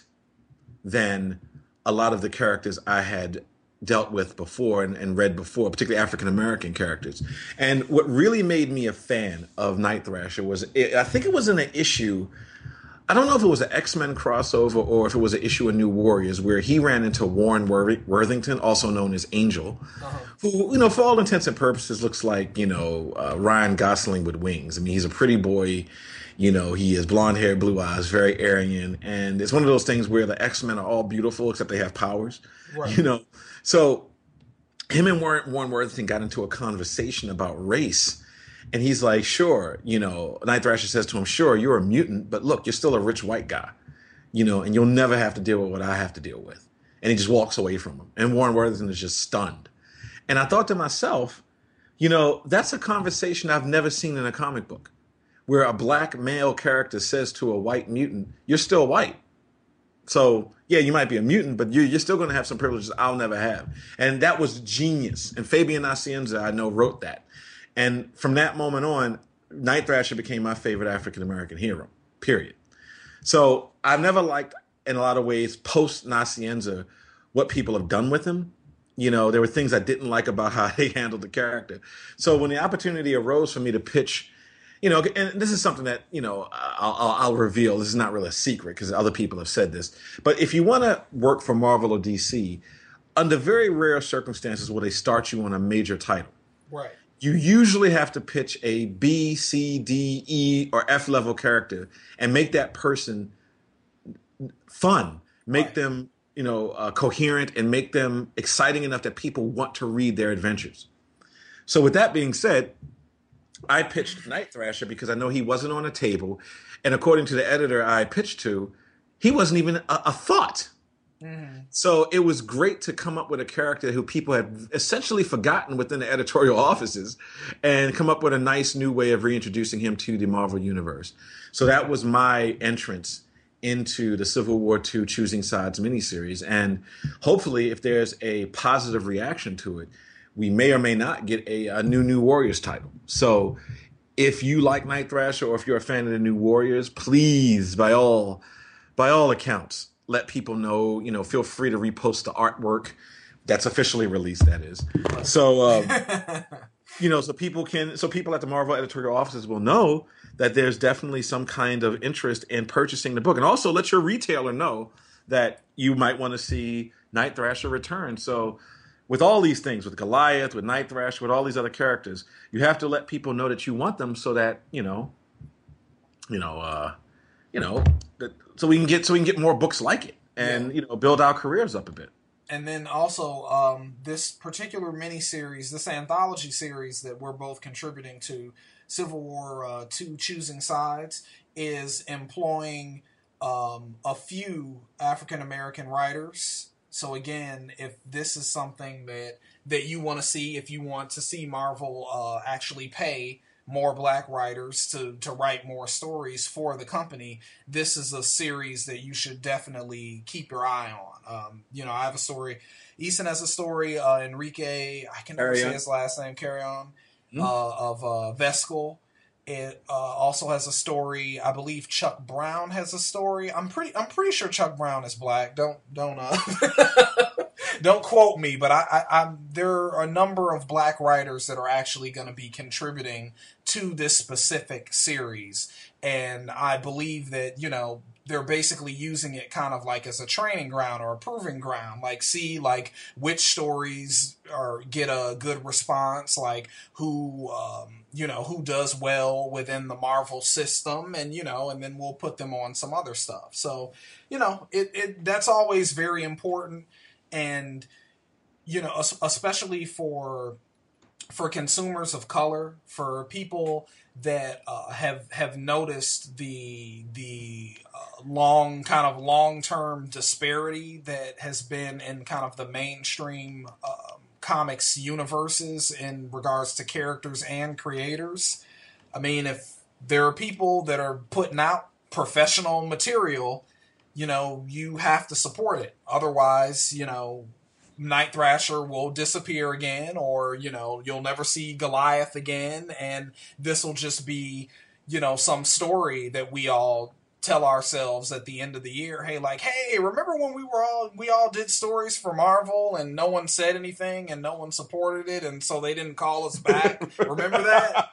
than a lot of the characters I had dealt with before and, and read before, particularly African-American characters. And what really made me a fan of Night Thrasher was, it, I think it was in an issue, I don't know if it was an X-Men crossover or if it was an issue of New Warriors, where he ran into Warren Worthington, also known as Angel, uh-huh. who, you know, for all intents and purposes looks like, you know, uh, Ryan Gosling with wings. I mean, he's a pretty boy. You know, he has blonde hair, blue eyes, very Aryan. And it's one of those things where the X-Men are all beautiful, except they have powers, right. You know. So him and Warren, Warren Worthington got into a conversation about race. And he's like, sure, you know, Night Thrasher says to him, sure, you're a mutant, but look, you're still a rich white guy, you know, and you'll never have to deal with what I have to deal with. And he just walks away from him. And Warren Worthington is just stunned. And I thought to myself, you know, that's a conversation I've never seen in a comic book, where a black male character says to a white mutant, you're still white. So, yeah, you might be a mutant, but you're, you're still going to have some privileges I'll never have. And that was genius. And Fabian Nicieza, I know, wrote that. And from that moment on, Night Thrasher became my favorite African-American hero, period. So I've never liked, in a lot of ways, post-Nicieza, what people have done with him. You know, there were things I didn't like about how they handled the character. So when the opportunity arose for me to pitch, you know, and this is something that, you know, I'll, I'll, I'll reveal. This is not really a secret because other people have said this. But if you want to work for Marvel or D C, under very rare circumstances will they start you on a major title. Right. You usually have to pitch a B, C, D, E, or F level character and make that person fun, make Right. them, you know, uh, coherent, and make them exciting enough that people want to read their adventures. So with that being said, I pitched Night Thrasher because I know he wasn't on a table, and according to the editor I pitched to, he wasn't even a, a thought. Mm-hmm. So it was great to come up with a character who people had essentially forgotten within the editorial offices, and come up with a nice new way of reintroducing him to the Marvel Universe. So that was my entrance into the Civil War two Choosing Sides miniseries. And hopefully, if there's a positive reaction to it, we may or may not get a, a new New Warriors title. So if you like Night Thrasher, or if you're a fan of the New Warriors, please, by all by all accounts, let people know. You know, feel free to repost the artwork that's officially released. That is, so um, you know, so people can, so people at the Marvel editorial offices will know that there's definitely some kind of interest in purchasing the book, and also let your retailer know that you might want to see Night Thrasher return. So with all these things, with Goliath, with Night Thrasher, with all these other characters, you have to let people know that you want them, so that you know, you know, uh, you know, that, so we can get so we can get more books like it, and yeah. you know, build our careers up a bit. And then also, um, this particular mini-series, this anthology series that we're both contributing to, Civil War uh, two Choosing Sides, is employing um, a few African-American writers. So again, if this is something that, that you want to see, if you want to see Marvel uh, actually pay more black writers to, to write more stories for the company, this is a series that you should definitely keep your eye on. Um, you know, I have a story. Easton has a story. Uh, Enrique, I can never say his last name, Carry On, mm-hmm. uh, of uh, Vescal. It uh, also has a story. I believe Chuck Brown has a story. I'm pretty. I'm pretty sure Chuck Brown is black. Don't don't uh, don't quote me, but I, I, I'm there are a number of black writers that are actually going to be contributing to this specific series, and I believe that you know they're basically using it kind of like as a training ground or a proving ground. Like, see, like which stories are get a good response, like who. Um, you know, who does well within the Marvel system, and, you know, and then we'll put them on some other stuff. So, you know, it, it that's always very important. And, you know, especially for, for consumers of color, for people that uh, have, have noticed the, the uh, long kind of long-term disparity that has been in kind of the mainstream, uh, comics universes in regards to characters and creators. I mean, if there are people that are putting out professional material, you know, you have to support it. Otherwise, you know, Night Thrasher will disappear again, or, you know, you'll never see Goliath again, and this will just be, you know, some story that we all tell ourselves at the end of the year. Hey, like, hey, remember when we were all we all did stories for Marvel and no one said anything and no one supported it, and so they didn't call us back? Remember that?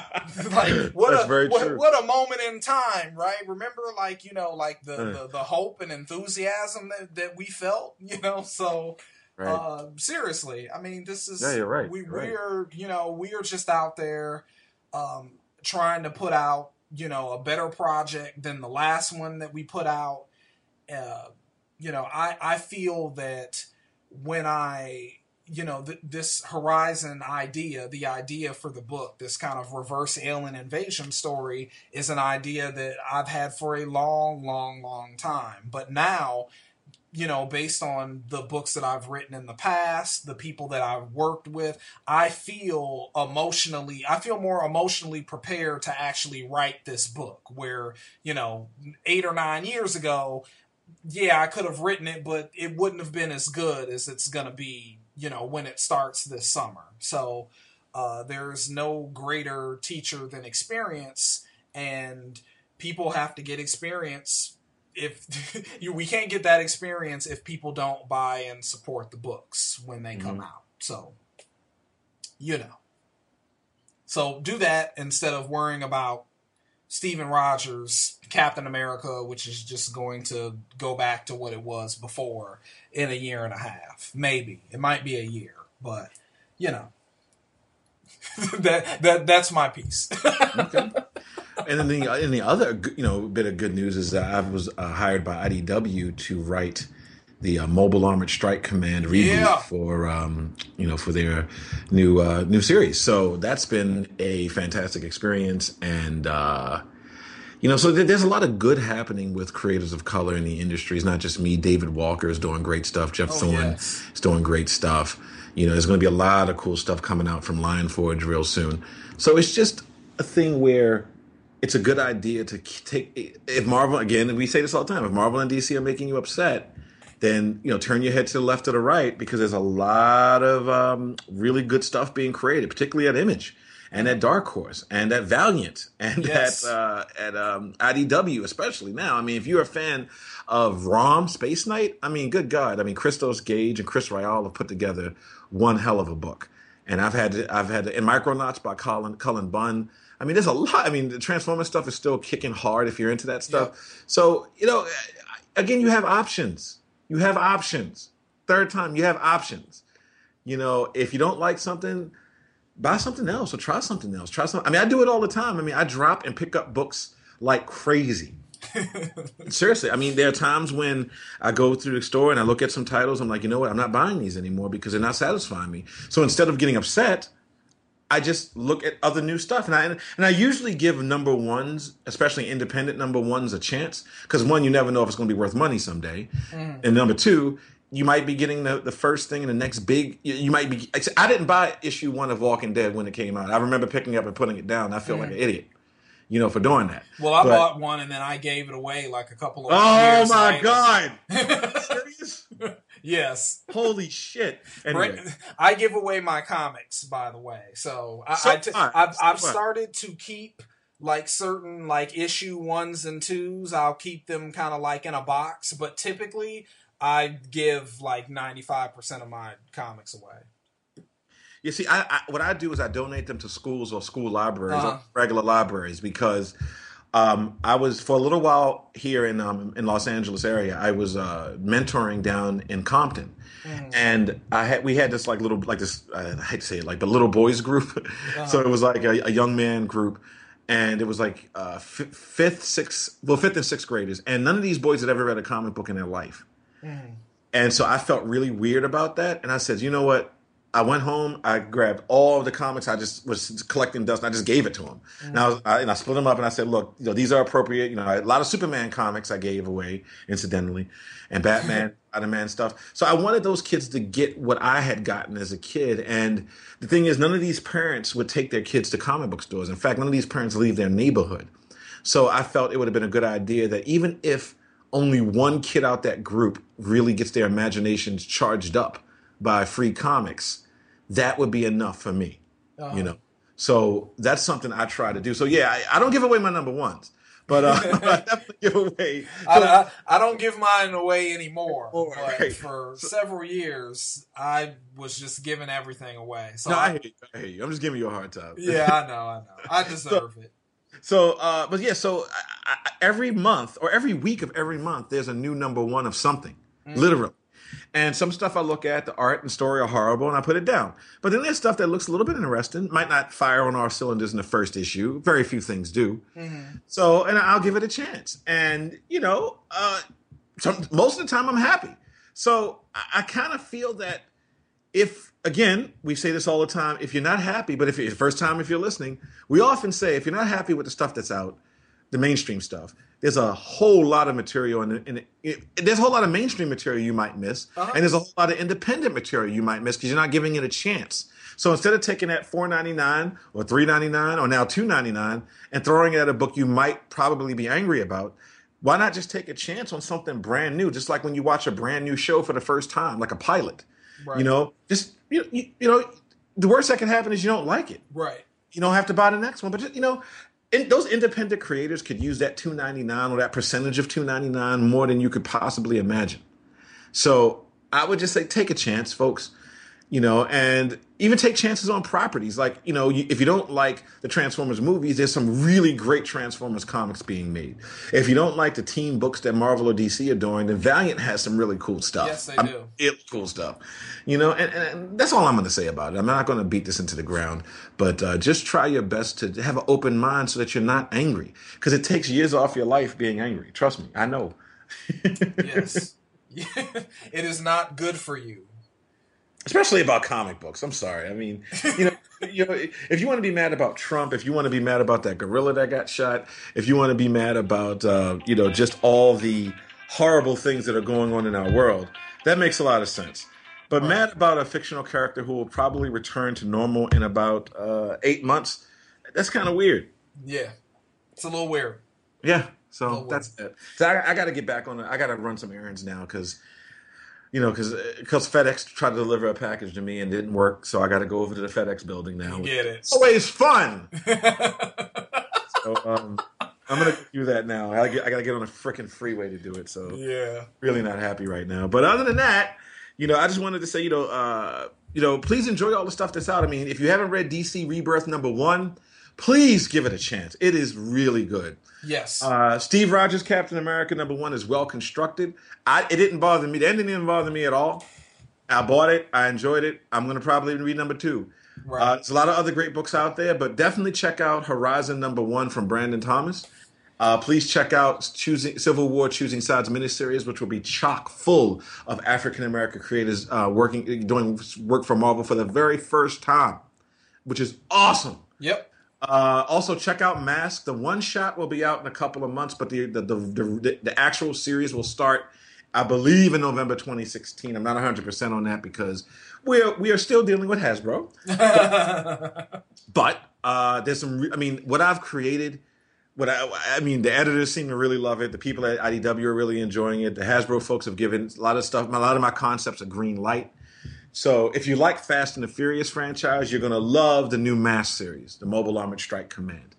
Like, what That's a very what, true. what a moment in time, right? Remember, like, you know, like the, the, the hope and enthusiasm that, that we felt, you know. So right. uh, seriously, I mean, this is yeah, you're right. We you're right. we're you know we're just out there um, trying to put out, you know, a better project than the last one that we put out. Uh, you know, I, I feel that when I, you know, th- this Horizon idea, the idea for the book, this kind of reverse alien invasion story, is an idea that I've had for a long, long, long time. But now, you know, based on the books that I've written in the past, the people that I've worked with, I feel emotionally, I feel more emotionally prepared to actually write this book, where, you know, eight or nine years ago, yeah, I could have written it, but it wouldn't have been as good as it's going to be, you know, when it starts this summer. So uh, there's no greater teacher than experience, and people have to get experience. If you, we can't get that experience if people don't buy and support the books when they mm-hmm. come out. So, you know, so do that instead of worrying about Steven Rogers, Captain America, which is just going to go back to what it was before in a year and a half. Maybe it might be a year, but you know, that that that's my piece. Okay. And then the and the other you know bit of good news is that I was uh, hired by I D W to write the uh, Mobile Armored Strike Command reboot Yeah. for um, you know for their new uh, new series. So that's been a fantastic experience, and uh, you know so th- there's a lot of good happening with creators of color in the industry. It's not just me. David Walker is doing great stuff. Jeff Oh, Thorne yes. is doing great stuff. You know, there's going to be a lot of cool stuff coming out from Lion Forge real soon. So it's just a thing where it's a good idea to k- take if Marvel again, and we say this all the time, if Marvel and D C are making you upset, then you know turn your head to the left or the right because there's a lot of um, really good stuff being created, particularly at Image and at Dark Horse and at Valiant and Yes. at uh, at um, I D W especially now. I mean, if you're a fan of ROM Space Knight, I mean, good God, I mean, Christos Gage and Chris Ryall have put together one hell of a book, and I've had to, I've had to, and Micronauts by Colin Cullen Bunn. I mean, there's a lot. I mean, the Transformers stuff is still kicking hard if you're into that stuff. Yep. So, you know, again, you have options. You have options. Third time, you have options. You know, if you don't like something, buy something else or try something else. Try something. I mean, I do it all the time. I mean, I drop and pick up books like crazy. Seriously, I mean, there are times when I go through the store and I look at some titles. I'm like, you know what? I'm not buying these anymore because they're not satisfying me. So instead of getting upset, I just look at other new stuff, and I and I usually give number ones, especially independent number ones, a chance because one, you never know if it's going to be worth money someday, mm. and number two, you might be getting the, the first thing in the next big. You, you might be. I didn't buy issue one of Walking Dead when it came out. I remember picking up and putting it down. I feel mm. like an idiot, you know, for doing that. Well, I but, bought one and then I gave it away like a couple of oh years my later. God! Serious? Yes. Holy shit! Anyway. I give away my comics, by the way. So, I, so I t- far, I've, so I've far. started to keep like certain like issue ones and twos. I'll keep them kind of like in a box, but typically I give like ninety-five percent of my comics away. You see, I, I what I do is I donate them to schools or school libraries, Uh-huh. or regular libraries, because um, I was for a little while here in um, in Los Angeles area. I was uh, mentoring down in Compton, mm. and I had we had this like little like this I hate to say it like the little boys group. Uh-huh. So it was like a, a young man group, and it was like uh, f- fifth, sixth, well fifth and sixth graders, and none of these boys had ever read a comic book in their life, mm. and so I felt really weird about that, and I said, you know what? I went home. I grabbed all of the comics. I just was collecting dust, and I just gave it to him. Mm. And, I was, I, and I split them up, and I said, "Look, you know, these are appropriate. You know, a lot of Superman comics I gave away, incidentally, and Batman, Spider-Man stuff. So I wanted those kids to get what I had gotten as a kid. And the thing is, none of these parents would take their kids to comic book stores. In fact, none of these parents leave their neighborhood. So I felt it would have been a good idea that even if only one kid out that group really gets their imaginations charged up by free comics, that would be enough for me, uh-huh. you know. So that's something I try to do. So yeah, I, I don't give away my number ones, but uh, I definitely give away. So, I, I, I don't give mine away anymore. Oh, but right. For several years, I was just giving everything away. So no, I, I, I hate you. I hate you. I'm just giving you a hard time. Yeah, I know, I know. I deserve so, it. So, uh, but yeah, so I, I, every month or every week of every month, there's a new number one of something, mm. literally. And some stuff I look at, the art and story are horrible, and I put it down. But then there's stuff that looks a little bit interesting, might not fire on our cylinders in the first issue. Very few things do. Mm-hmm. So, and I'll give it a chance. And, you know, uh, some, most of the time I'm happy. So I, I kind of feel that if, again, we say this all the time, if you're not happy, but if it's the first time if you're listening, we often say if you're not happy with the stuff that's out, the mainstream stuff, there's a whole lot of material, and in, in, in, there's a whole lot of mainstream material you might miss, uh-huh. and there's a whole lot of independent material you might miss because you're not giving it a chance. So instead of taking that four ninety-nine or three ninety-nine or now two ninety-nine and throwing it at a book you might probably be angry about, why not just take a chance on something brand new? Just like when you watch a brand new show for the first time, like a pilot, right. you know, just you, you, you know, the worst that can happen is you don't like it. Right. You don't have to buy the next one, but just, you know. And those independent creators could use that two ninety-nine or that percentage of two ninety-nine more than you could possibly imagine. So I would just say, take a chance, folks. You know, and even take chances on properties. Like, you know, you, if you don't like the Transformers movies, there's some really great Transformers comics being made. If you don't like the team books that Marvel or D C are doing, then Valiant has some really cool stuff. Yes, they I do. mean, it's cool stuff. You know, and, and that's all I'm going to say about it. I'm not going to beat this into the ground, but uh, just try your best to have an open mind so that you're not angry. Because it takes years off your life being angry. Trust me, I know. Yes. It is not good for you. Especially about comic books. I'm sorry. I mean, you know, you know, if you want to be mad about Trump, if you want to be mad about that gorilla that got shot, if you want to be mad about, uh, you know, just all the horrible things that are going on in our world, that makes a lot of sense. But right. Mad about a fictional character who will probably return to normal in about uh, eight months, that's kind of weird. Yeah, it's a little weird. Yeah, so that's it. So I, I got to get back on it. I got to run some errands now because. You know, because because FedEx tried to deliver a package to me and didn't work, so I got to go over to the FedEx building now. You get it. It's always fun. So um, I'm gonna do that now. I, I got to get on a freaking freeway to do it. So yeah, really not happy right now. But other than that, you know, I just wanted to say, you know, uh, you know, please enjoy all the stuff that's out. I mean, if you haven't read D C Rebirth number one, please give it a chance. It is really good. Yes. Uh, Steve Rogers, Captain America number one is well constructed. I, it didn't bother me. The ending didn't bother me at all. I bought it. I enjoyed it. I'm going to probably read number two. Right. Uh, there's a lot of other great books out there, but definitely check out Horizon number one from Brandon Thomas. Uh, please check out choosing Civil War Choosing Sides miniseries, which will be chock full of African American creators uh, working doing work for Marvel for the very first time, which is awesome. Yep. Uh, also, check out Mask. The one shot will be out in a couple of months, but the the the, the, the actual series will start, I believe, in November twenty sixteen. I'm not one hundred percent on that because we're we are still dealing with Hasbro. but but uh, there's some. Re- I mean, what I've created. What I, I mean, the editors seem to really love it. The people at I D W are really enjoying it. The Hasbro folks have given a lot of stuff. A lot of my concepts a green light. So if you like Fast and the Furious franchise, you're going to love the new Mask series, the Mobile Armored Strike Command.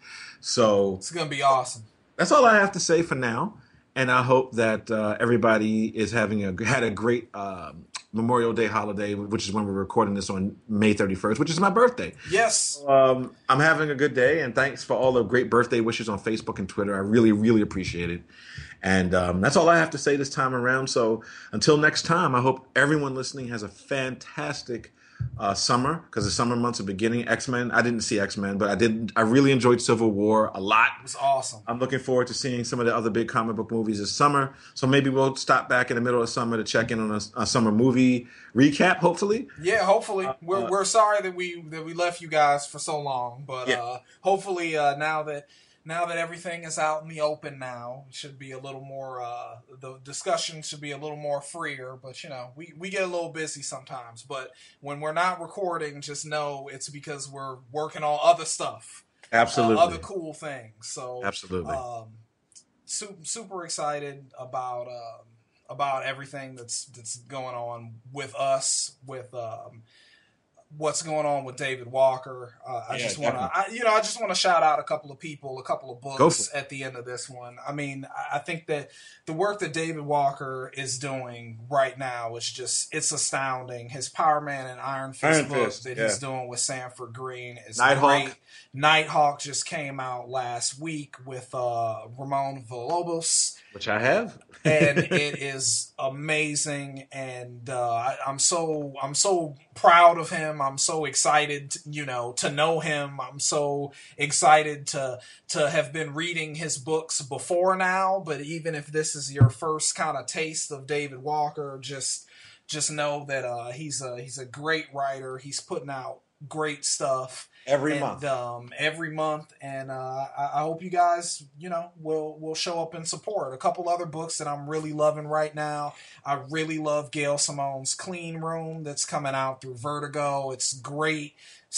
So it's going to be awesome. That's all I have to say for now. And I hope that uh, everybody is having a had a great uh, Memorial Day holiday, which is when we're recording this on May thirty-first, which is my birthday. Yes. Um, I'm having a good day, and thanks for all the great birthday wishes on Facebook and Twitter. I really, really appreciate it. And um, that's all I have to say this time around. So until next time, I hope everyone listening has a fantastic uh, summer, because the summer months are beginning. X-Men, I didn't see X-Men, but I did. I really enjoyed Civil War a lot. It was awesome. I'm looking forward to seeing some of the other big comic book movies this summer. So maybe we'll stop back in the middle of summer to check in on a, a summer movie recap, hopefully. Yeah, hopefully. Uh, we're uh, we're sorry that we that we left you guys for so long, but yeah. uh, hopefully uh, now that now that everything is out in the open now, it should be a little more. Uh, the discussion should be a little more freer. But you know, we we get a little busy sometimes. But when we're not recording, just know it's because we're working on other stuff. Absolutely, uh, other cool things. So absolutely, um, super super excited about. Um, about everything that's that's going on with us, with um, what's going on with David Walker. Uh, I yeah, just want to, you know, I just want to shout out a couple of people, a couple of books at the end of this one. I mean, I think that the work that David Walker is doing right now is just, it's astounding. His Power Man and Iron Fist Iron book Fist, that yeah. he's doing with Sanford Green is Nighthawk. great. Nighthawk just came out last week with uh, Ramon Villalobos. Which I have. And it is amazing, and uh, I, I'm so I'm so proud of him. I'm so excited, you know, to know him. I'm so excited to to have been reading his books before now. But even if this is your first kind of taste of David Walker, just just know that uh, he's a he's a great writer. He's putting out great stuff. Every and, month, um, every month, and uh, I, I hope you guys, you know, will will show up and support. A couple other books that I'm really loving right now. I really love Gail Simone's Clean Room that's coming out through Vertigo. It's great,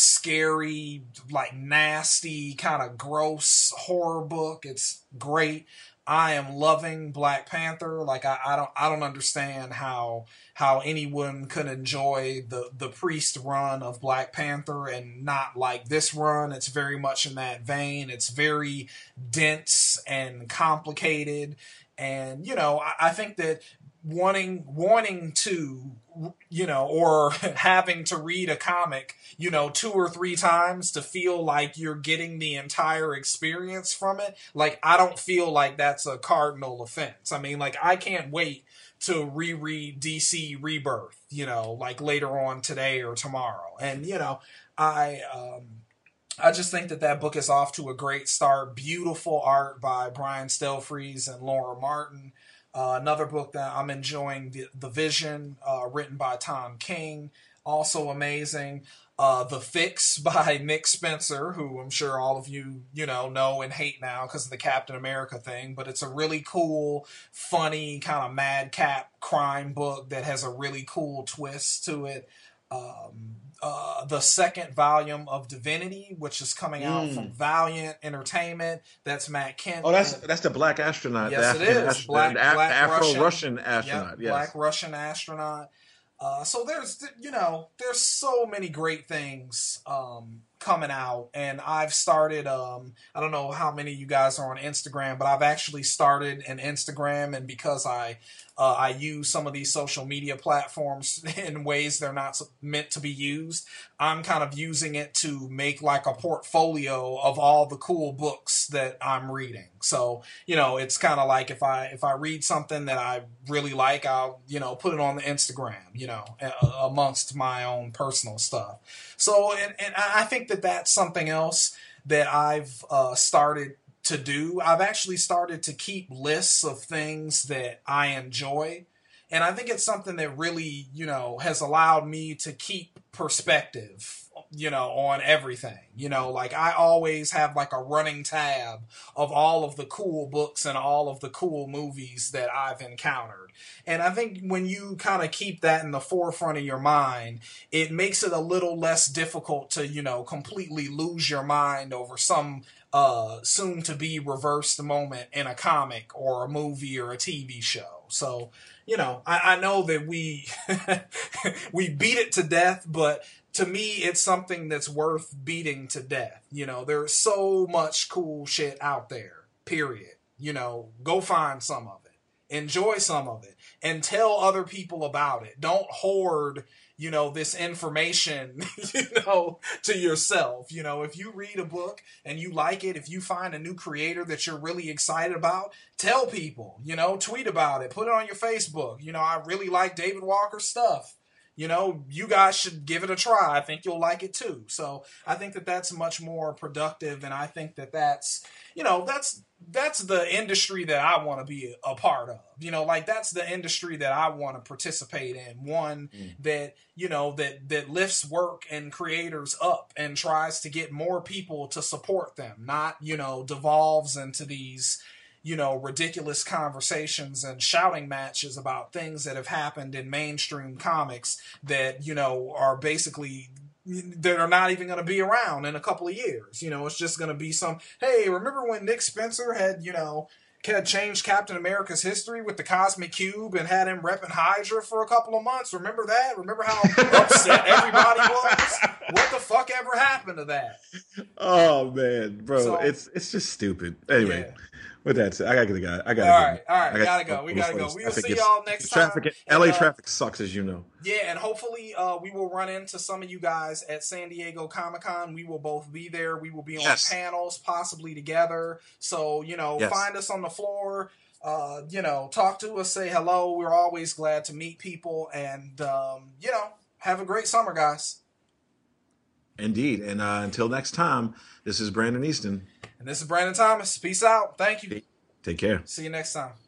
scary, like nasty, kind of gross horror book. It's great. I am loving Black Panther. Like I, I don't I don't understand how how anyone could enjoy the, the priest run of Black Panther and not like this run. It's very much in that vein. It's very dense and complicated. And, you know, I, I think that wanting wanting to, you know, or having to read a comic, you know, two or three times to feel like you're getting the entire experience from it. Like, I don't feel like that's a cardinal offense. I mean, like, I can't wait to reread D C Rebirth, you know, like later on today or tomorrow. And, you know, I, um, I just think that that book is off to a great start. Beautiful art by Brian Stelfreeze and Laura Martin. Uh, another book that I'm enjoying, The, the Vision, uh, written by Tom King, also amazing. Uh, The Fix by Nick Spencer, who I'm sure all of you, you know, know and hate now because of the Captain America thing, but it's a really cool, funny, kind of madcap crime book that has a really cool twist to it. Um, uh, the second volume of Divinity, which is coming out mm. from Valiant Entertainment. That's Matt Kent. Oh, that's that's the black astronaut. Yes, the it is. Astro- black, the, the, black Afro-Russian astronaut. Yep, yes. Black Russian astronaut. Uh, so there's, you know, there's so many great things um, coming out, and I've started, um, I don't know how many of you guys are on Instagram, but I've actually started an Instagram, and because I uh, I use some of these social media platforms in ways they're not meant to be used, I'm kind of using it to make like a portfolio of all the cool books that I'm reading. So, you know, it's kind of like if I if I read something that I really like, I'll, you know, put it on the Instagram, you know, amongst my own personal stuff. So, and, and I think that that's something else that I've uh, started to do. I've actually started to keep lists of things that I enjoy. And I think it's something that really, you know, has allowed me to keep perspective, you know, on everything. You know, like I always have like a running tab of all of the cool books and all of the cool movies that I've encountered. And I think when you kind of keep that in the forefront of your mind, it makes it a little less difficult to, you know, completely lose your mind over some uh, soon to be reversed moment in a comic or a movie or a T V show. So, you know, I, I know that we we beat it to death, but to me, it's something that's worth beating to death. You know, there's so much cool shit out there, period. You know, go find some of it. Enjoy some of it. And tell other people about it. Don't hoard, you know, this information, you know, to yourself. You know, if you read a book and you like it, if you find a new creator that you're really excited about, tell people, you know, tweet about it, put it on your Facebook. You know, I really like David Walker's stuff. You know, you guys should give it a try. I think you'll like it too. So I think that that's much more productive. And I think that that's, you know, that's, that's the industry that I want to be a part of. You know, like that's the industry that I want to participate in. One mm. that, you know, that, that lifts work and creators up and tries to get more people to support them, not, you know, devolves into these, you know, ridiculous conversations and shouting matches about things that have happened in mainstream comics that, you know, are basically, that are not even going to be around in a couple of years. You know, it's just going to be some, hey, remember when Nick Spencer had, you know, had changed Captain America's history with the Cosmic Cube and had him repping Hydra for a couple of months? Remember that? Remember how upset everybody was? What the fuck ever happened to that? Oh, man, bro, so, it's it's just stupid. Anyway. Yeah. With that said, I gotta get the guy. I gotta. All right, all right, gotta, gotta go. We gotta go. We'll see y'all next time. Traffic, L A and, uh, traffic sucks, as you know. Yeah, and hopefully, uh, we will run into some of you guys at San Diego Comic-Con. We will both be there. We will be on yes. panels, possibly together. So, you know, yes. find us on the floor. Uh, you know, talk to us, say hello. We're always glad to meet people, and um, you know, have a great summer, guys. Indeed, and uh, until next time, this is Brandon Easton. And this is Brandon Thomas. Peace out. Thank you. Take care. See you next time.